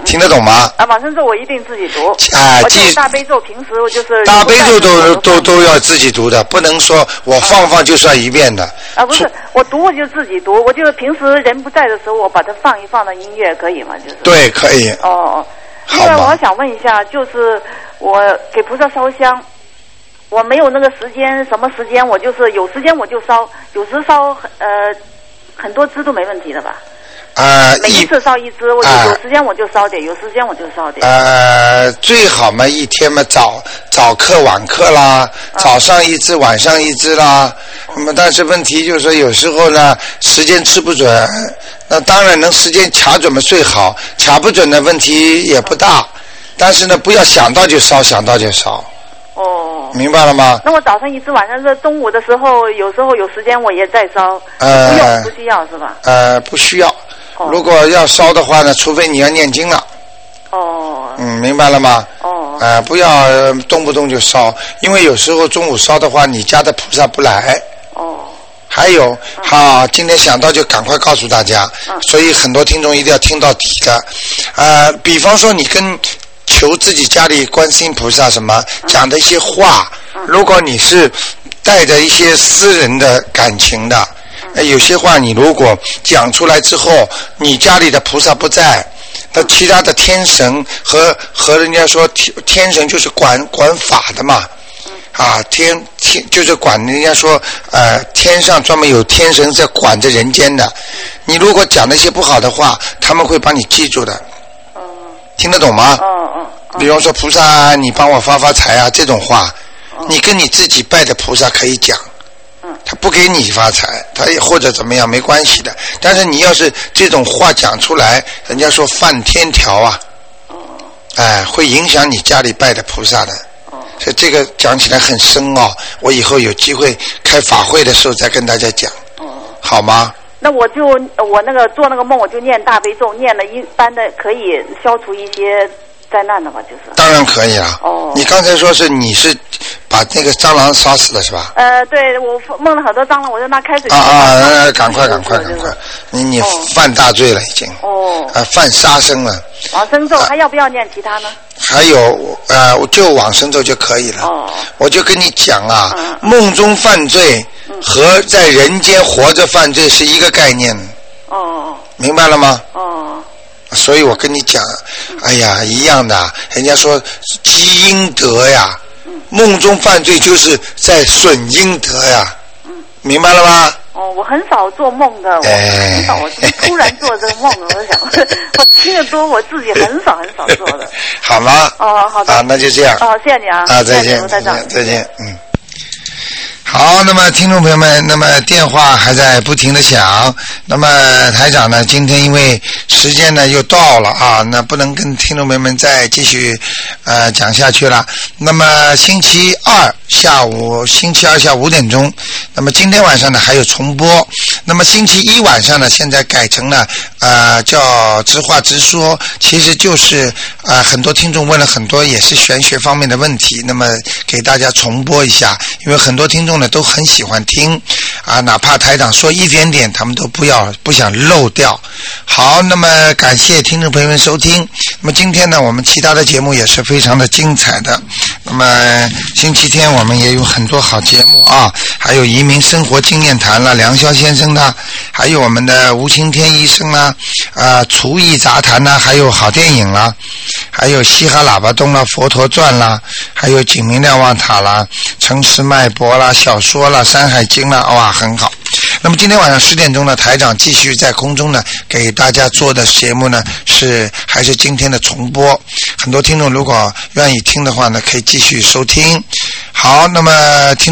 听得懂吗？ 啊，往生咒我一定自己读。 啊， 记大悲咒平时我就是。 大悲咒都都都要自己读的，不能说我放放就算一遍的。 啊，不是，我读我就自己读，我就是平时人不在的时候，我把它放一放的音乐可以吗？就是。对，可以。哦哦。另外，我想问一下，就是我给菩萨烧香，我没有那个时间，什么时间我就是有时间我就烧，有时烧呃很多支都没问题的吧？呃，每一次烧一支，我就有时间我就烧点，有时间我就烧点。呃，最好嘛，一天嘛，早早课晚课啦，早上一支，晚上一支啦。那么，但是问题就是说，有时候呢，时间吃不准。那当然能时间卡准嘛最好，卡不准的问题也不大。但是呢，不要想到就烧，想到就烧。哦，明白了吗？那我早上一支，晚上是中午的时候，有时候有时间我也在烧。呃，不用，不需要是吧？呃，不需要。哦、如果要烧的话呢，除非你要念经了。哦。嗯，明白了吗？哦。呃，不要动不动就烧，因为有时候中午烧的话，你家的菩萨不来。哦。还有，好，今天想到就赶快告诉大家，所以很多听众一定要听到底的。呃，比方说你跟求自己家里观世音菩萨什么讲的一些话，如果你是带着一些私人的感情的，有些话你如果讲出来之后，你家里的菩萨不在，那其他的天神和和人家说天天神就是管管法的嘛。啊，天天就是管人家说，呃，天上专门有天神在管着人间的。你如果讲那些不好的话，他们会帮你记住的。哦。听得懂吗？哦哦。比方说菩萨，你帮我发发财啊，这种话，你跟你自己拜的菩萨可以讲。嗯。他不给你发财，他也或者怎么样没关系的。但是你要是这种话讲出来，人家说犯天条啊。哦。哎，会影响你家里拜的菩萨的。所以这个讲起来很深哦，我以后有机会开法会的时候再跟大家讲，好吗？那我就我那个做那个梦，我就念大悲咒，念了一般的可以消除一些灾难的嘛，就是。当然可以啊。哦。你刚才说是你是把那个蟑螂杀死了是吧？呃，对，我梦了好多蟑螂，我就拿开水。啊啊！赶快赶快赶快！你你犯大罪了已经。哦。啊，犯杀生了。往生咒还要不要念其他呢？还有呃，就往生咒就可以了。哦。我就跟你讲啊，嗯、梦中犯罪和在人间活着犯罪是一个概念。哦。明白了吗？哦。所以我跟你讲，哎呀，一样的。人家说积阴德呀，梦中犯罪就是在损阴德呀。嗯。明白了吗？哦，我很少做梦的，我很少，我突然做这个梦，我想，我听得多，我自己很少很少做的。好吗？哦，好的。啊，那就这样。哦，谢谢你啊。啊，再见，再见，再见，嗯。好，那么听众朋友们，那么电话还在不停的响，那么台长呢，今天因为时间呢又到了啊，那不能跟听众朋友们再继续呃讲下去了。那么星期二下午，星期二下午五点钟，那么今天晚上呢还有重播。那么星期一晚上呢，现在改成了呃叫直话直说，其实就是呃很多听众问了很多也是玄学方面的问题，那么给大家重播一下，因为很多听众呢都很喜欢听啊，哪怕台长说一点点，他们都不要不想漏掉。好，那么感谢听众朋友们收听。那么今天呢，我们其他的节目也是非常的精彩的。那么星期天我们也有很多好节目啊，还有移民生活经验谈啦，梁霄先生的，还有我们的吴青天医生啦，啊，厨艺杂谈啦，还有好电影啦，还有嘻哈喇叭东啦，佛陀传啦，还有景明瞭望塔啦，城池脉搏啦，小说啦，山海经啦，哇，很好。那么今天晚上十点钟呢，台长继续在空中呢给大家做的节目呢是还是今天的重播，很多听众如果愿意听的话呢，可以继续收听。好，那么听